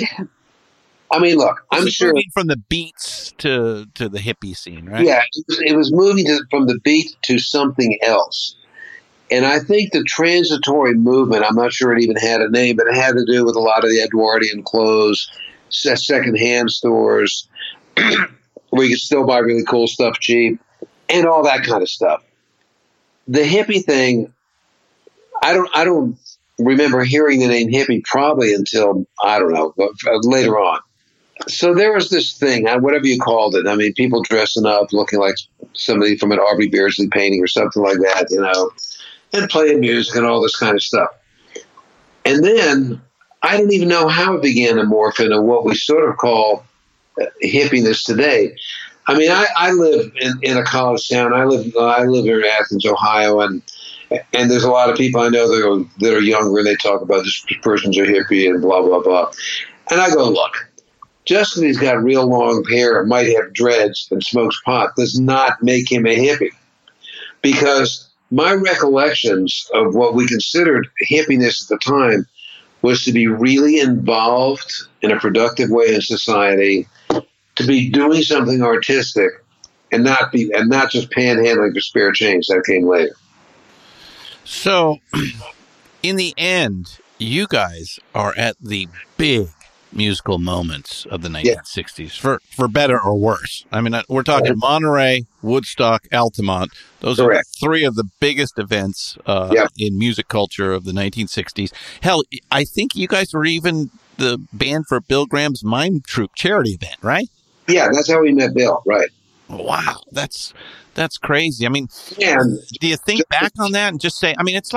look, I'm sure moving from the beats to the hippie scene, right? Yeah, it was moving from the beat to something else. And I think the transitory movement, I'm not sure it even had a name, but it had to do with a lot of the Edwardian clothes, secondhand stores, where you could still buy really cool stuff cheap, and all that kind of stuff. The hippie thing, I don't remember hearing the name hippie probably until, I don't know, later on. So there was this thing, whatever you called it. I mean, people dressing up, looking like somebody from an Aubrey Beardsley painting or something like that, and playing music and all this kind of stuff. And then I don't even know how it began to morph into what we sort of call hippiness today. I mean, I live in a college town. I live here in Athens, Ohio, and there's a lot of people I know that are younger, and they talk about this person's a hippie and blah, blah, blah. And I go, look, just because he's got real long hair and might have dreads and smokes pot does not make him a hippie. Because my recollections of what we considered hippiness at the time was to be really involved in a productive way in society, to be doing something artistic, and not just panhandling for spare change. That came later. So, in the end, you guys are at the big musical moments of the 1960s, for better or worse. I mean, we're talking Monterey, Woodstock, Altamont. Those are three of the biggest events in music culture of the 1960s. Hell, I think you guys were even the band for Bill Graham's Mime Troupe charity event, right? Yeah, that's how we met Bill, right. Wow, that's crazy. I mean, do you think back on that and just say, I mean,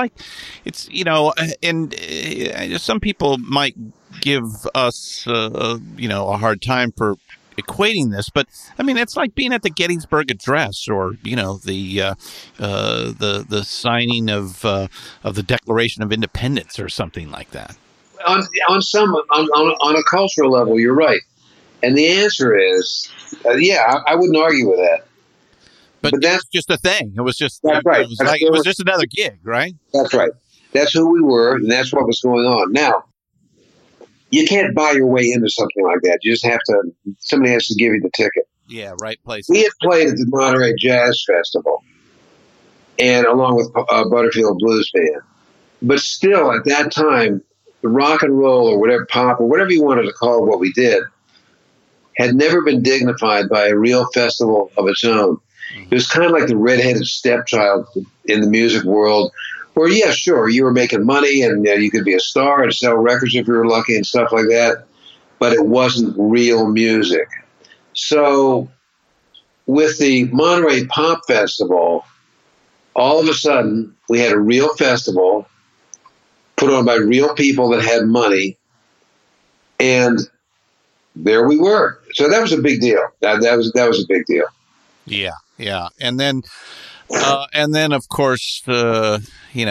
some people might give us, a hard time for equating this, but I mean, it's like being at the Gettysburg Address or, the signing of the Declaration of Independence or something like that. On a cultural level, you're right. And the answer is, I wouldn't argue with that. But that's just a thing. It was just that's right. It was just another gig, right? That's right. That's who we were, and that's what was going on. Now, you can't buy your way into something like that. You just have to. Somebody has to give you the ticket. Yeah, right place. We had played at the Monterey Jazz Festival, and along with Butterfield Blues Band, But still, at that time, the rock and roll or whatever, pop or whatever you wanted to call what we did, had never been dignified by a real festival of its own. It was kind of like the redheaded stepchild in the music world, where, yeah, sure, you were making money and you could be a star and sell records if you were lucky and stuff like that, but it wasn't real music. So with the Monterey Pop Festival, all of a sudden we had a real festival put on by real people that had money, and there we were. So that was a big deal. That was a big deal. Yeah, yeah, and then of course, December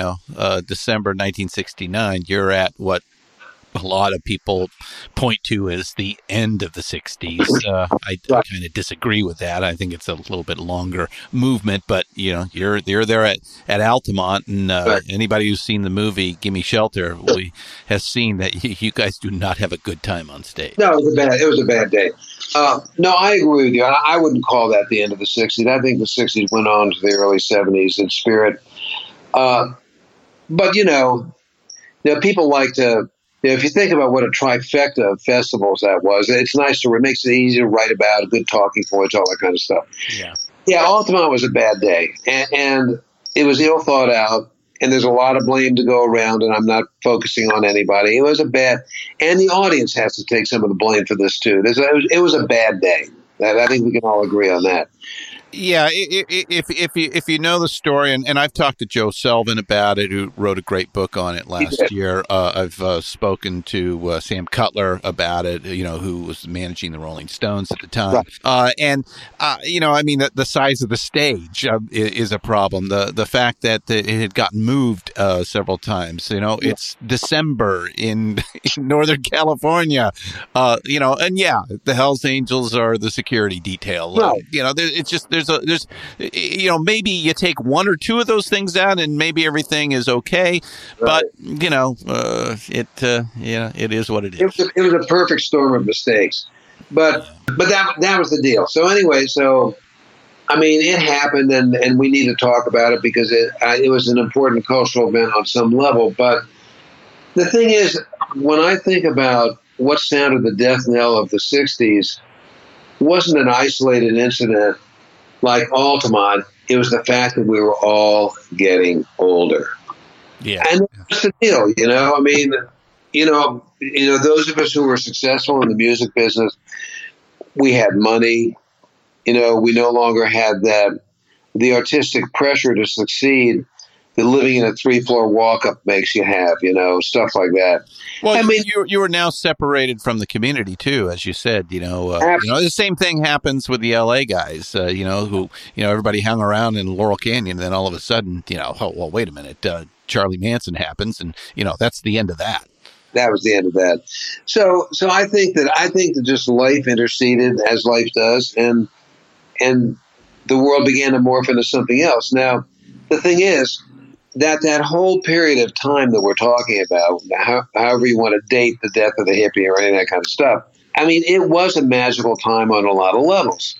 1969. You're at what a lot of people point to as the end of the 60s. I kind of disagree with that. I think it's a little bit longer movement, but you're there at Altamont, and anybody who's seen the movie Gimme Shelter has seen that you guys do not have a good time on stage. No, it was a bad day. No, I agree with you. I wouldn't call that the end of the 60s. I think the 60s went on to the early 70s in spirit. But people like to. If you think about what a trifecta of festivals that was, it's nice it makes it easy to write about, good talking points, all that kind of stuff. Yeah, Altamont was a bad day, and it was ill thought out, and there's a lot of blame to go around, and I'm not focusing on anybody. It was a bad, and the audience has to take some of the blame for this too. It was a bad day. I think we can all agree on that. Yeah, if you know the story, and I've talked to Joe Selvin about it, who wrote a great book on it last year. I've spoken to Sam Cutler about it, who was managing the Rolling Stones at the time. Right. The size of the stage is a problem. The fact that it had gotten moved several times. It's December in Northern California. And the Hells Angels are the security detail. Right. It's just there's maybe you take one or two of those things out and maybe everything is okay, right. But it is what it is. It was a perfect storm of mistakes, but that was the deal. So anyway, it happened, and we need to talk about it because it was an important cultural event on some level. But the thing is, when I think about what sounded the death knell of the 60s, wasn't an isolated incident like Altamont. It was the fact that we were all getting older. Yeah. And that's the deal, those of us who were successful in the music business, we had money. We no longer had the artistic pressure to succeed that living in a 3-floor walk-up makes you have, stuff like that. Well, you were now separated from the community too, as you said. The same thing happens with the LA guys. Who everybody hung around in Laurel Canyon, and then all of a sudden, wait a minute, Charlie Manson happens, and that's the end of that. That was the end of that. So I think that just life interceded as life does, and the world began to morph into something else. Now, the thing is, that whole period of time that we're talking about, however you want to date the death of the hippie or any of that kind of stuff, it was a magical time on a lot of levels.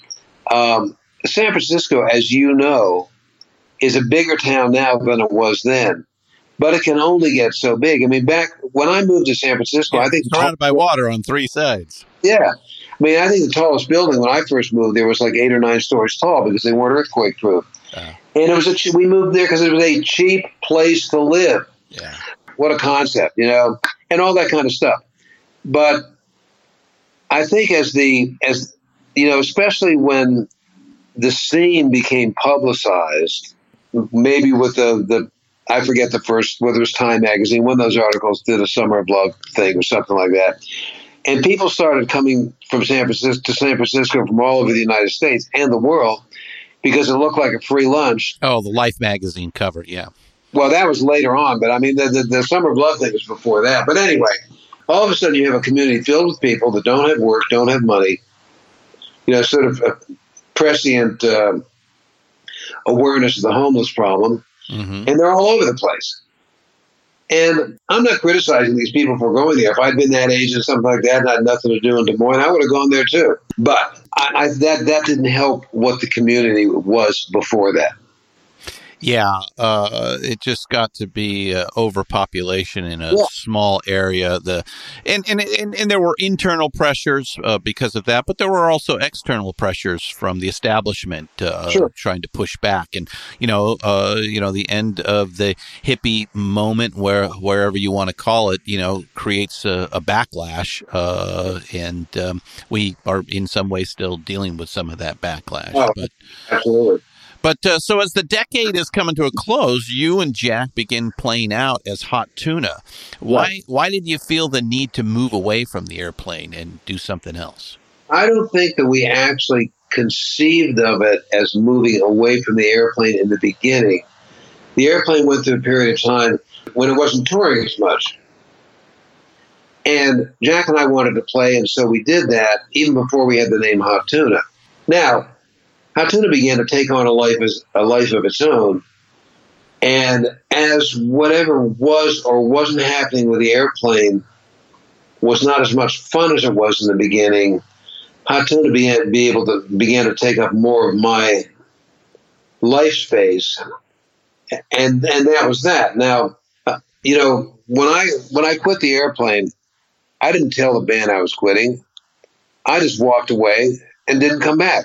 San Francisco, as you know, is a bigger town now than it was then, but it can only get so big. Back when I moved to San Francisco, I think surrounded by water on 3 sides. Yeah. I think the tallest building when I first moved there was like 8 or 9 stories tall because they weren't earthquake proof. And we moved there because it was a cheap place to live. Yeah. What a concept, and all that kind of stuff. But I think especially when the scene became publicized, maybe with I forget the first, whether it was Time Magazine, one of those articles did a Summer of Love thing or something like that. And people started coming from San Francisco from all over the United States and the world, because it looked like a free lunch. Oh, the Life magazine cover, yeah. Well, that was later on, but the Summer of Love thing was before that. But anyway, all of a sudden you have a community filled with people that don't have work, don't have money, sort of prescient awareness of the homeless problem, and they're all over the place. And I'm not criticizing these people for going there. If I'd been that age and something like that and I had nothing to do in Des Moines, I would have gone there too. But that didn't help what the community was before that. Yeah, it just got to be overpopulation in a small area. And there were internal pressures because of that, but there were also external pressures from the establishment trying to push back. And the end of the hippie moment, wherever you want to call it, creates a backlash, and we are in some ways still dealing with some of that backlash. Oh, but absolutely. But so as the decade is coming to a close, you and Jack begin playing out as Hot Tuna. Why did you feel the need to move away from the Airplane and do something else? I don't think that we actually conceived of it as moving away from the Airplane in the beginning. The Airplane went through a period of time when it wasn't touring as much. And Jack and I wanted to play, and so we did that even before we had the name Hot Tuna. Now, Hot Tuna began to take on a life of its own, and as whatever was or wasn't happening with the Airplane was not as much fun as it was in the beginning, Hot Tuna began to take up more of my life space, and that was that. Now, when I quit the Airplane, I didn't tell the band I was quitting. I just walked away and didn't come back.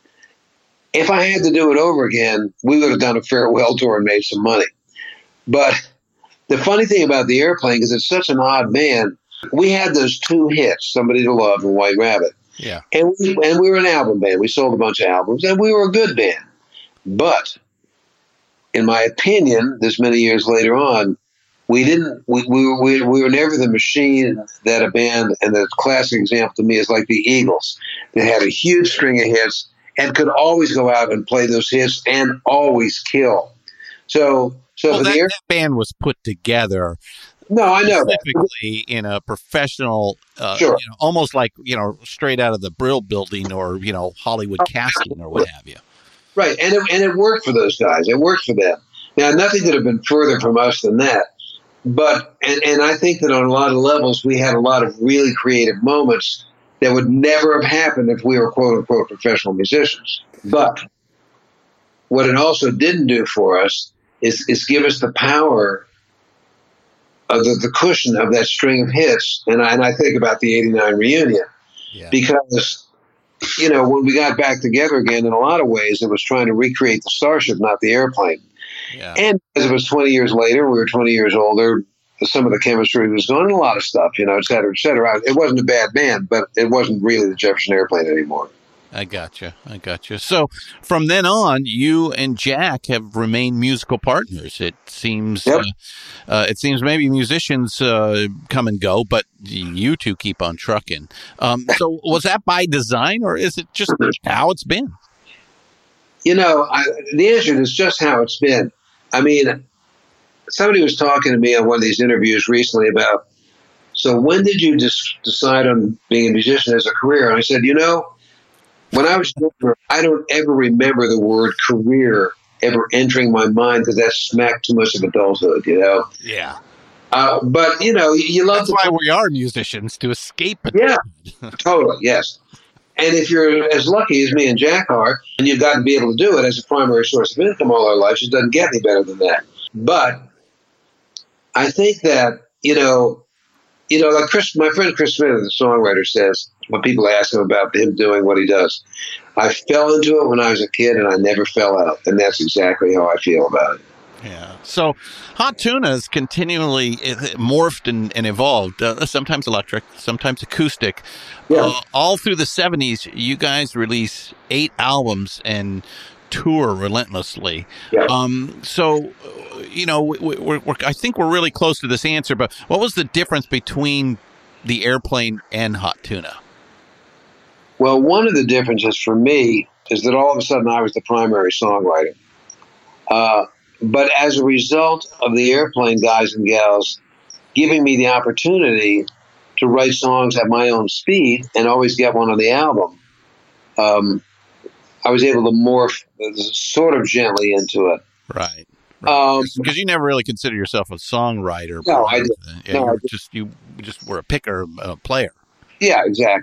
If I had to do it over again, we would have done a farewell tour and made some money. But the funny thing about the Airplane is it's such an odd band. We had those two hits, Somebody to Love and White Rabbit. Yeah. And we were an album band. We sold a bunch of albums, and we were a good band. But in my opinion, this many years later on, we were never the machine that a band, and the classic example to me is like the Eagles. They had a huge string of hits and could always go out and play those hits and always kill. So that band was put together. No, I know specifically in a professional, almost like straight out of the Brill Building or Hollywood casting or what have you. Right, and it worked for those guys. It worked for them. Now, nothing could have been further from us than that. But and I think that on a lot of levels, we had a lot of really creative moments that would never have happened if we were quote unquote professional musicians. But what it also didn't do for us is give us the power of the cushion of that string of hits. And I think about the '89 reunion because when we got back together again, in a lot of ways, it was trying to recreate the Starship, not the Airplane. Yeah. And as it was 20 years later, we were 20 years older, some of the chemistry was gone, and a lot of stuff, et cetera, et cetera. It wasn't a bad band, but it wasn't really the Jefferson Airplane anymore. I gotcha. So from then on, you and Jack have remained musical partners. It seems maybe musicians come and go, but you two keep on trucking. So was that by design, or is it just how it's been? The answer is just how it's been. I mean, somebody was talking to me on one of these interviews recently about, so when did you decide on being a musician as a career? And I said, when I was younger, I don't ever remember the word career ever entering my mind because that smacked too much of adulthood, Yeah. But, you love That's why we are musicians, to escape it. Yeah, totally, yes. And if you're as lucky as me and Jack are, and you've got to be able to do it as a primary source of income all our lives, it doesn't get any better than that. But I think that, like my friend Chris Smith, the songwriter, says, when people ask him about him doing what he does, I fell into it when I was a kid and I never fell out. And that's exactly how I feel about it. Yeah. So Hot Tuna has continually morphed and evolved, sometimes electric, sometimes acoustic. Yeah. All through the 70s, you guys release 8 albums and tour relentlessly. Yeah. So, I think we're really close to this answer, but what was the difference between the Airplane and Hot Tuna? Well, one of the differences for me is that all of a sudden I was the primary songwriter. But as a result of the Airplane guys and gals giving me the opportunity to write songs at my own speed and always get one on the album, I was able to morph sort of gently into it. Right. Because you never really consider yourself a songwriter. No, I didn't. You just were a picker, a player. Yeah, exactly.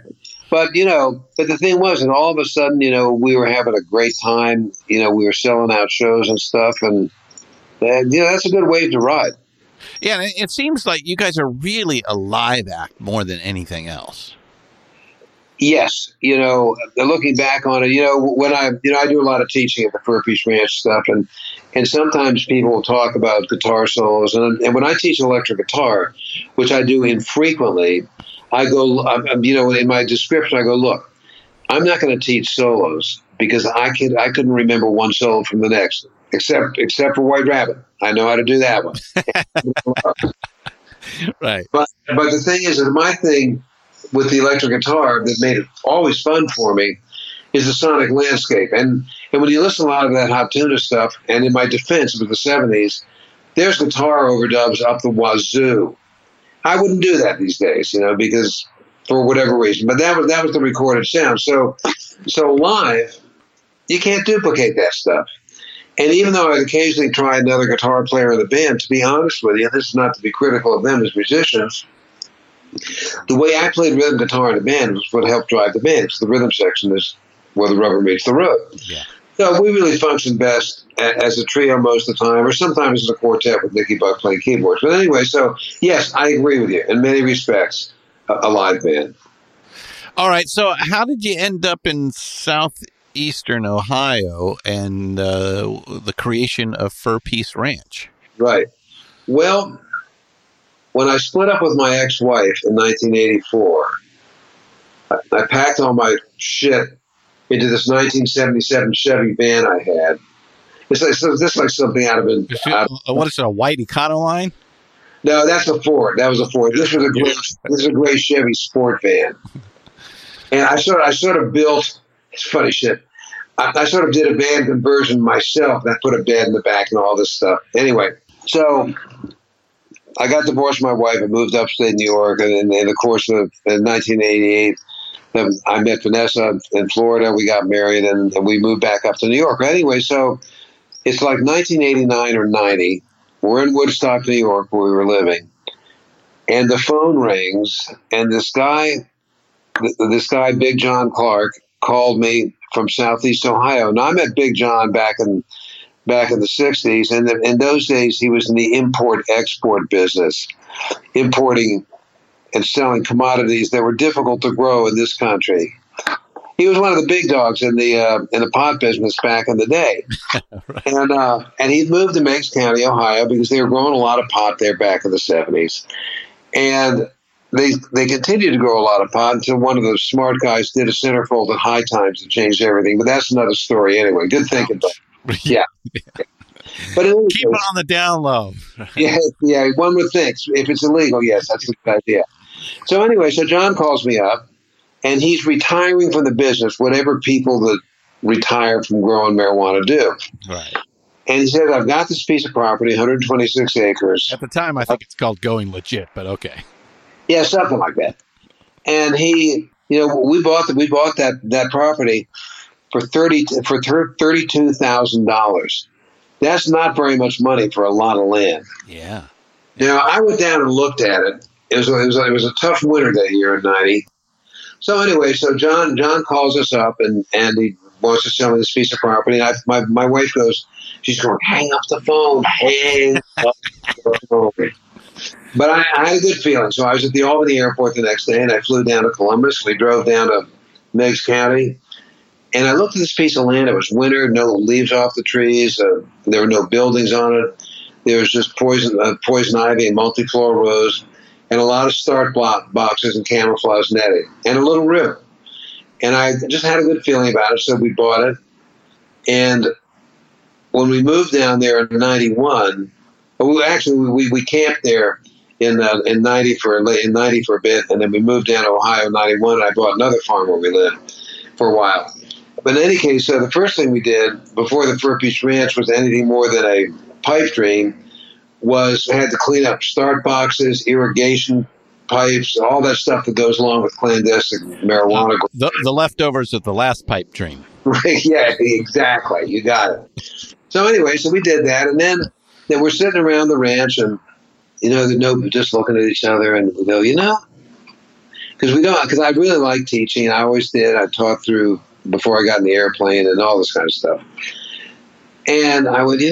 But but the thing was, and all of a sudden, we were having a great time. We were selling out shows and stuff, and that's a good wave to ride. Yeah, and it seems like you guys are really a live act more than anything else. Yes, looking back on it, when I do a lot of teaching at the Fur Peace Ranch stuff, and sometimes people will talk about guitar solos, and when I teach electric guitar, which I do infrequently, I go, in my description, I go, look, I'm not going to teach solos because I couldn't remember one solo from the next, except for White Rabbit. I know how to do that one. Right. But the thing is that my thing with the electric guitar that made it always fun for me is the sonic landscape. And when you listen to a lot of that Hot Tuna stuff, and in my defense with the 70s, there's guitar overdubs up the wazoo. I wouldn't do that these days, because for whatever reason. But that was the recorded sound. So live, you can't duplicate that stuff. And even though I'd occasionally try another guitar player in the band, to be honest with you, this is not to be critical of them as musicians, the way I played rhythm guitar in the band was what helped drive the band, because the rhythm section is where the rubber meets the road. Yeah. So we really function best as a trio most of the time, or sometimes as a quartet with Nicky Buck playing keyboards. But anyway, so yes, I agree with you in many respects, a live band. All right. So how did you end up in southeastern Ohio and the creation of Fur Peace Ranch? Right. Well, when I split up with my ex-wife in 1984, I packed all my shit into this 1977 Chevy van I had. It's like something out of it. What is it, a white Econoline? No, that's a Ford. That was a Ford. This is a gray Chevy Sport van. And I sort of built. It's funny shit. I sort of did a van conversion myself. And I put a bed in the back and all this stuff. Anyway, so I got divorced from my wife and moved upstate New York. And in the course of 1988, I met Vanessa in Florida. We got married and we moved back up to New York. Anyway, so it's like 1989 or 90. We're in Woodstock, New York, where we were living. And the phone rings, and this guy, Big John Clark, called me from Southeast Ohio. Now, I met Big John back in the 60s, and in those days, he was in the import-export business, importing and selling commodities that were difficult to grow in this country. He was one of the big dogs in the pot business back in the day. Right. And he'd moved to Meigs County, Ohio, because they were growing a lot of pot there back in the 70s. And they continued to grow a lot of pot until one of those smart guys did a centerfold at High Times and changed everything. But that's another story anyway. Good thinking. But, yeah. But anyway, keep it on the down low. Yeah. One would think if it's illegal, yes, that's a good idea. So anyway, so John calls me up, and he's retiring from the business, whatever people that retire from growing marijuana do. Right. And he says, I've got this piece of property, 126 acres. At the time, I think it's called going legit, but okay. Yeah, something like that. And he, we bought that property for $32,000. That's not very much money for a lot of land. Yeah. I went down and looked at it. It was a tough winter that year in 90. So anyway, so John calls us up and he wants to sell me this piece of property. And my wife goes, she's going, hang up the phone, hang up the phone. But I had a good feeling. So I was at the Albany airport the next day, and I flew down to Columbus. We drove down to Meigs County, and I looked at this piece of land. It was winter, no leaves off the trees. There were no buildings on it. There was just poison ivy and multi-floor rose, and a lot of start boxes and camouflage netting, and a little river. And I just had a good feeling about it, so we bought it. And when we moved down there in 91, we camped there in 90 for a bit, and then we moved down to Ohio in 91, and I bought another farm where we lived for a while. But in any case, so the first thing we did before the Fur Peace Ranch was anything more than a pipe dream was had to clean up start boxes, irrigation pipes, all that stuff that goes along with clandestine marijuana. The leftovers of the last pipe dream. Yeah, exactly. You got it. So anyway, so we did that, and then we're sitting around the ranch, and just looking at each other, and we go, because I really like teaching. I always did. I taught through before I got in the airplane and all this kind of stuff. And I went,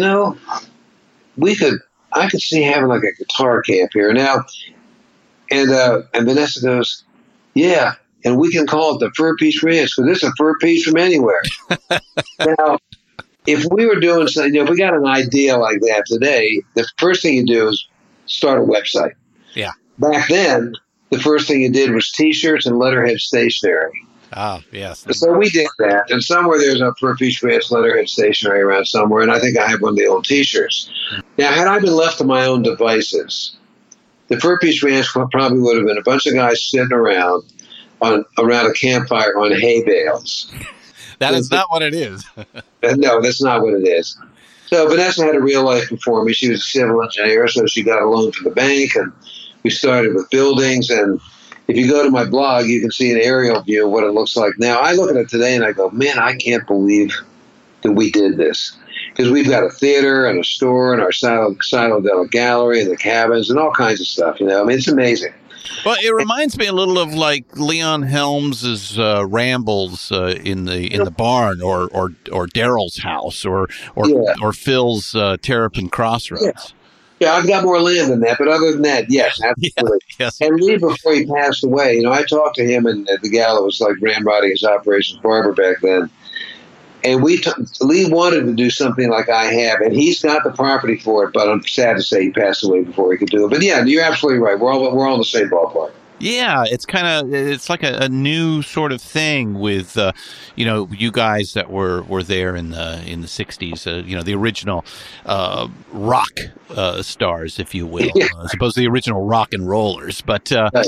I could see having like a guitar camp here now. And Vanessa goes, yeah, and we can call it the Fur Peace Ranch because it's a fur piece from anywhere. Now, if we were doing something, if we got an idea like that today, the first thing you do is start a website. Yeah. Back then, the first thing you did was T-shirts and letterhead stationery. Ah, yes. So we did that, and somewhere there's a Fur Peace Ranch letterhead stationery around somewhere, and I think I have one of the old T-shirts. Now, had I been left to my own devices, the Fur Peace Ranch probably would have been a bunch of guys sitting around a campfire on hay bales. That is not what it is. No, that's not what it is. So Vanessa had a real life before me. She was a civil engineer, so she got a loan from the bank, and we started with buildings. And if you go to my blog, you can see an aerial view of what it looks like now. I look at it today and I go, man, I can't believe that we did this. Because we've got a theater and a store and our Silodella Gallery and the cabins and all kinds of stuff. I mean, it's amazing. Well, it reminds me a little of like Leon Helms's rambles in the barn, or Daryl's house, or Phil's Terrapin Crossroads. Yeah, I've got more land than that, but other than that, yes, absolutely. Yeah, yes. And Lee, before he passed away, I talked to him, and the gal that was like ramrodding his operations barber back then. And Lee wanted to do something like I have, and he's got the property for it. But I'm sad to say he passed away before he could do it. But yeah, you're absolutely right. We're all in the same ballpark. Yeah, it's like a new sort of thing with you guys that were there in the 60s, the original rock stars, if you will, I suppose the original rock and rollers. But and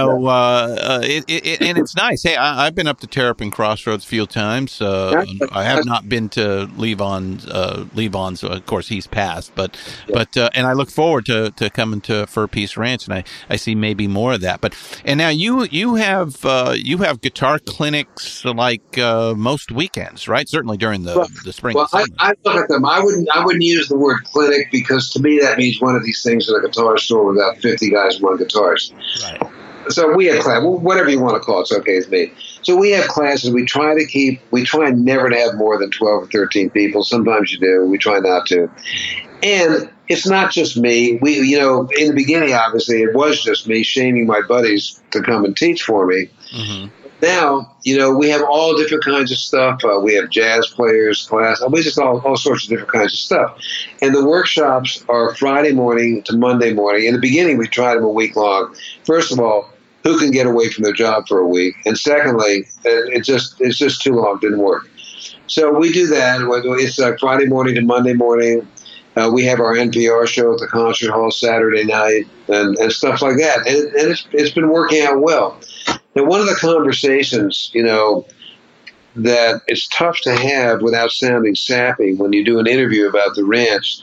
it's nice. Hey, I've been up to Terrapin Crossroads a few times. I have not been to Levon's. Of course, he's passed, but and I look forward to coming to Fur Peace Ranch, and I see maybe more of that. And now you have guitar clinics like most weekends, right? Certainly during the spring. Well, I look at them. I wouldn't use the word clinic, because to me that means one of these things at a guitar store without 50 guys and one guitars. Right. So we have class, whatever you want to call it, it's okay with me. So we have classes. We try never to have more than 12 or 13 people. Sometimes you do. We try not to. And it's not just me. We, in the beginning, obviously, it was just me shaming my buddies to come and teach for me. Mm-hmm. Now, we have all different kinds of stuff. We have jazz players class. We just all sorts of different kinds of stuff. And the workshops are Friday morning to Monday morning. In the beginning, we tried them a week long. First of all, who can get away from their job for a week? And secondly, it's just too long. It didn't work. So we do that. It's Friday morning to Monday morning. We have our NPR show at the concert hall Saturday night and stuff like that. And it's been working out well. Now, one of the conversations, that it's tough to have without sounding sappy when you do an interview about the ranch,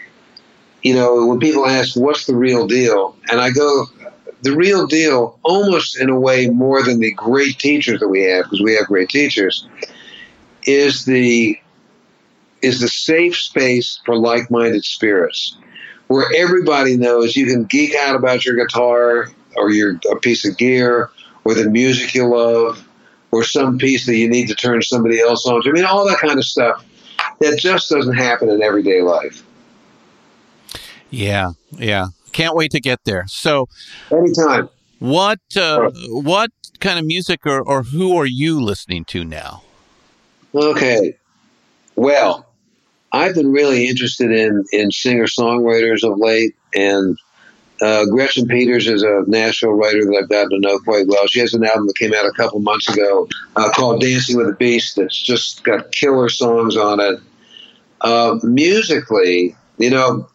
when people ask, what's the real deal? And I go, the real deal, almost in a way more than the great teachers that we have, because we have great teachers, is the safe space for like-minded spirits, where everybody knows you can geek out about your guitar or a piece of gear or the music you love or some piece that you need to turn somebody else on to. I mean, all that kind of stuff that just doesn't happen in everyday life. Yeah. Can't wait to get there. So anytime. What kind of music or who are you listening to now? Okay. Well, I've been really interested in singer-songwriters of late, and Gretchen Peters is a Nashville writer that I've gotten to know quite well. She has an album that came out a couple months ago called Dancing with the Beast that's just got killer songs on it. Musically, we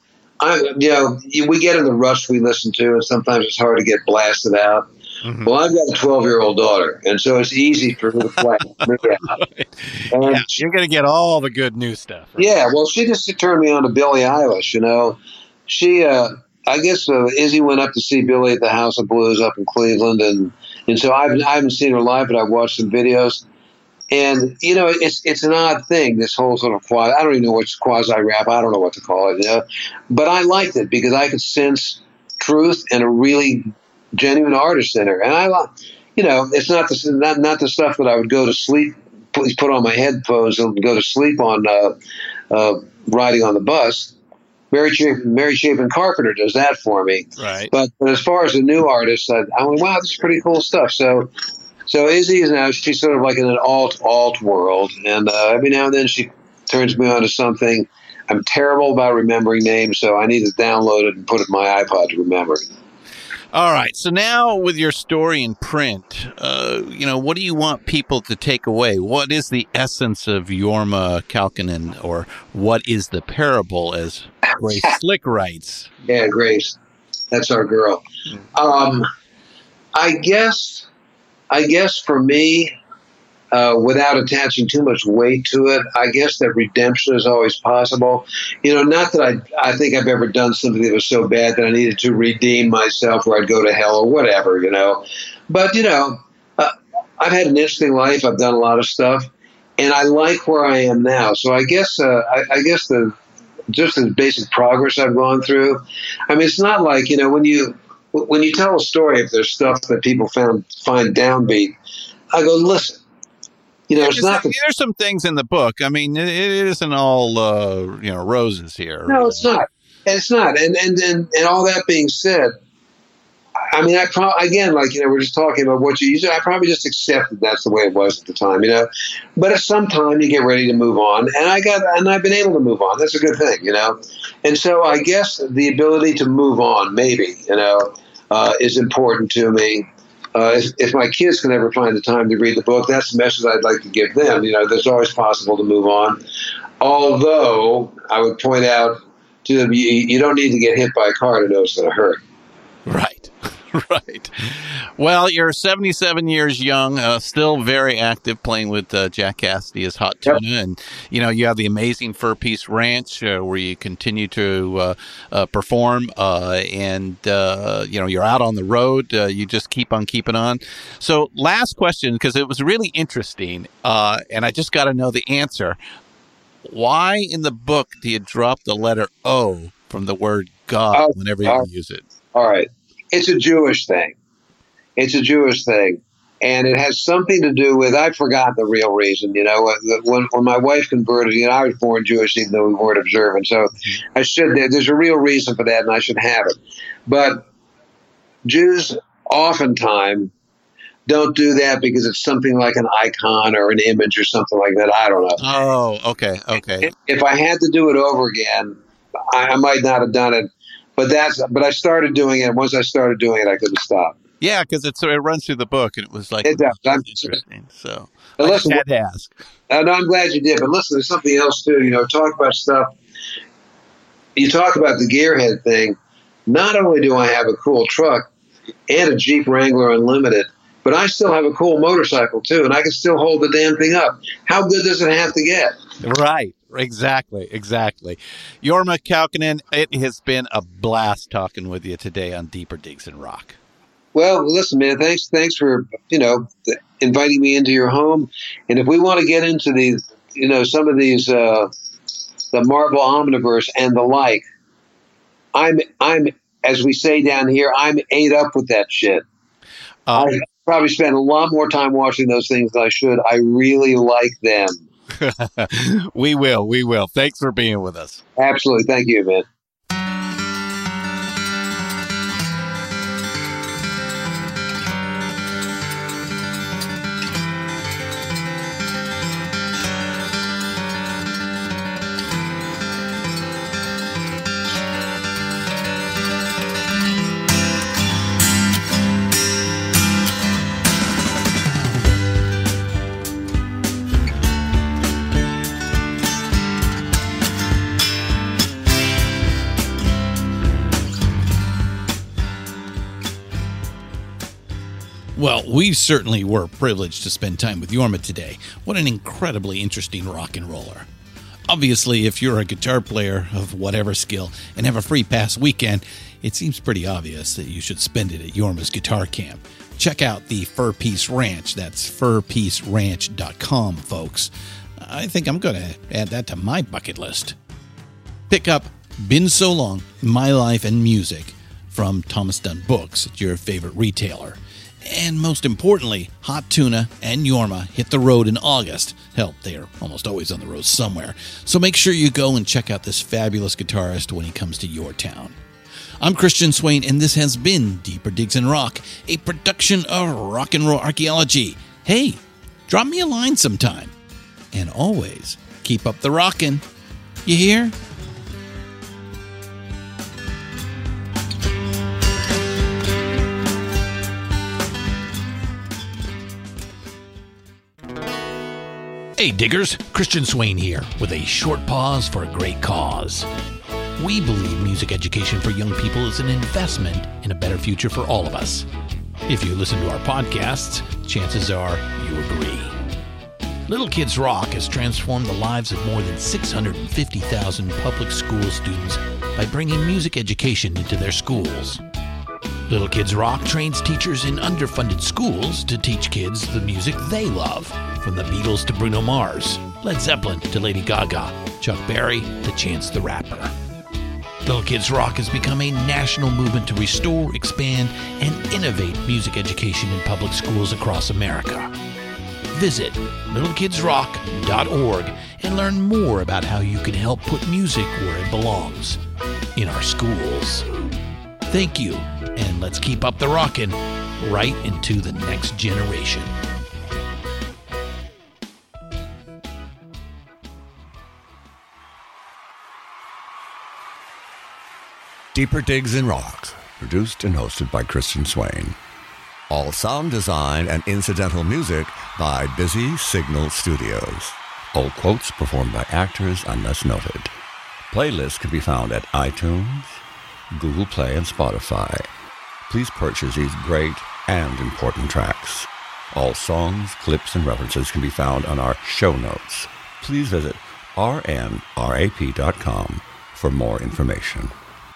get in the rush we listen to, and sometimes it's hard to get blasted out. Mm-hmm. Well, I've got a 12-year-old daughter, and so it's easy for her to play. Yeah, you're going to get all the good new stuff. Right? Yeah, well, she just turned me on to Billie Eilish, She, I guess Izzy went up to see Billie at the House of Blues up in Cleveland, and so I haven't seen her live, but I've watched some videos. And, it's an odd thing, this whole sort of I don't even know what's quasi-rap, I don't know what to call it, But I liked it because I could sense truth and a really genuine artist in her. And it's not the stuff that I would go to sleep, put on my headphones and go to sleep on riding on the bus. Mary Chapin Carpenter does that for me. Right. But as far as the new artists, I went, wow, this is pretty cool stuff. So Izzy is now, she's sort of like in an alt world. And every now and then she turns me on to something. I'm terrible about remembering names, so I need to download it and put it in my iPod to remember it. All right. So now with your story in print, what do you want people to take away? What is the essence of Jorma Kaukonen, or what is the parable, as Grace Slick writes? Yeah, Grace. That's our girl. I guess for me, without attaching too much weight to it, I guess that redemption is always possible. Not that I think I've ever done something that was so bad that I needed to redeem myself or I'd go to hell or whatever, But, I've had an interesting life. I've done a lot of stuff, and I like where I am now. So I guess just the basic progress I've gone through. I mean, it's not like, when you tell a story, if there's stuff that people find downbeat, I go, listen. It's not. There's some things in the book. I mean, it isn't all roses here. No, it's not. It's not. And all that being said, I mean, we're just talking about what you use. I probably just accepted that's the way it was at the time, But at some time, you get ready to move on, and I've been able to move on. That's a good thing, And so I guess the ability to move on, maybe, is important to me. If my kids can ever find the time to read the book, that's the message I'd like to give them. There's always possible to move on. Although I would point out to them, you don't need to get hit by a car to know it's going to hurt. Right. Right. Well, you're 77 years young, still very active, playing with Jack Cassidy as Hot Tuna. Yep. And, you have the amazing Fur Peace Ranch where you continue to perform and you're out on the road. You just keep on keeping on. So last question, because it was really interesting, and I just got to know the answer. Why in the book do you drop the letter O from the word God whenever you use it? All right. It's a Jewish thing. And it has something to do with, I forgot the real reason, when my wife converted, I was born Jewish even though we weren't observant. So there's a real reason for that and I should have it. But Jews oftentimes don't do that because it's something like an icon or an image or something like that. I don't know. Oh, okay. If I had to do it over again, I might not have done it. But I started doing it. Once I started doing it, I couldn't stop. Yeah, because it runs through the book, and it was like it does. Interesting. So I just had to ask. No, I'm glad you did. But listen, there's something else too. Talk about stuff. You talk about the gearhead thing. Not only do I have a cool truck and a Jeep Wrangler Unlimited, but I still have a cool motorcycle too, and I can still hold the damn thing up. How good does it have to get? Right. Exactly. Jorma Kaukonen, it has been a blast talking with you today on Deeper Digs in Rock. Well, listen, man, thanks for, inviting me into your home. And if we want to get into these, some of these, the Marvel Omniverse and the like, I'm, as we say down here, I'm ate up with that shit. I probably spend a lot more time watching those things than I should. I really like them. We will. Thanks for being with us. Absolutely. Thank you, man. Well, we certainly were privileged to spend time with Jorma today. What an incredibly interesting rock and roller. Obviously, if you're a guitar player of whatever skill and have a free pass weekend, it seems pretty obvious that you should spend it at Jorma's Guitar Camp. Check out the Fur Peace Ranch. That's furpeaceranch.com, folks. I think I'm going to add that to my bucket list. Pick up Been So Long, My Life and Music from Thomas Dunn Books at your favorite retailer. And most importantly, Hot Tuna and Yorma hit the road in August. Hell, they are almost always on the road somewhere. So make sure you go and check out this fabulous guitarist when he comes to your town. I'm Christian Swain, and this has been Deeper Digs in Rock, a production of Rock and Roll Archaeology. Hey, drop me a line sometime. And always, keep up the rockin'. You hear? Hey diggers, Christian Swain here with a short pause for a great cause. We believe music education for young people is an investment in a better future for all of us. If you listen to our podcasts, chances are you agree. Little Kids Rock has transformed the lives of more than 650,000 public school students by bringing music education into their schools. Little Kids Rock trains teachers in underfunded schools to teach kids the music they love, from the Beatles to Bruno Mars, Led Zeppelin to Lady Gaga, Chuck Berry to Chance the Rapper. Little Kids Rock has become a national movement to restore, expand, and innovate music education in public schools across America. Visit littlekidsrock.org and learn more about how you can help put music where it belongs, in our schools. Thank you, and let's keep up the rockin' right into the next generation. Deeper Digs in Rock, produced and hosted by Christian Swain. All sound design and incidental music by Busy Signal Studios. All quotes performed by actors unless noted. Playlists can be found at iTunes, Google Play, and Spotify. Please purchase these great and important tracks. All songs, clips, and references can be found on our show notes. Please visit rnrap.com for more information.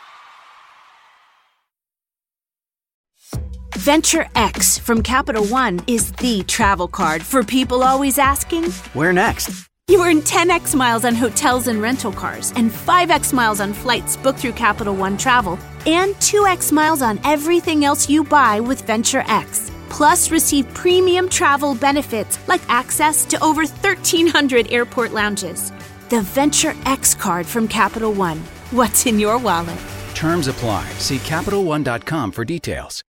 Venture X from Capital One is the travel card for people always asking, where next? You earn 10x miles on hotels and rental cars, and 5x miles on flights booked through Capital One Travel, and 2x miles on everything else you buy with Venture X. Plus, receive premium travel benefits like access to over 1,300 airport lounges. The Venture X card from Capital One. What's in your wallet? Terms apply. See CapitalOne.com for details.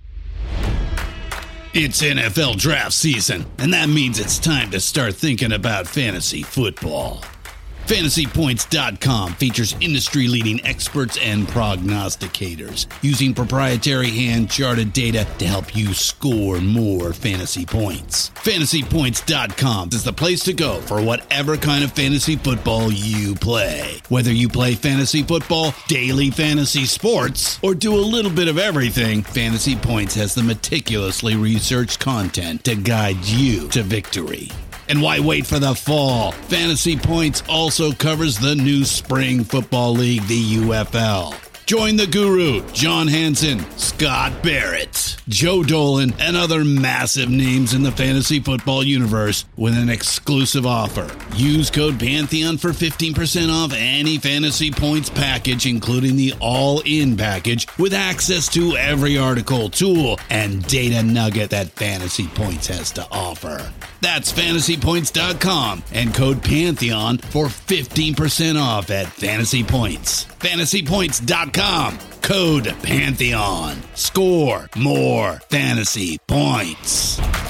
It's NFL draft season, and that means it's time to start thinking about fantasy football. FantasyPoints.com features industry-leading experts and prognosticators using proprietary hand-charted data to help you score more fantasy points. FantasyPoints.com is the place to go for whatever kind of fantasy football you play. Whether you play fantasy football, daily fantasy sports, or do a little bit of everything, Fantasy Points has the meticulously researched content to guide you to victory. And why wait for the fall? Fantasy Points also covers the new spring football league, the UFL. Join the guru, John Hansen, Scott Barrett, Joe Dolan, and other massive names in the fantasy football universe with an exclusive offer. Use code Pantheon for 15% off any Fantasy Points package, including the all-in package, with access to every article, tool, and data nugget that Fantasy Points has to offer. That's FantasyPoints.com and code Pantheon for 15% off at Fantasy Points. FantasyPoints.com, code Pantheon. Score more fantasy points.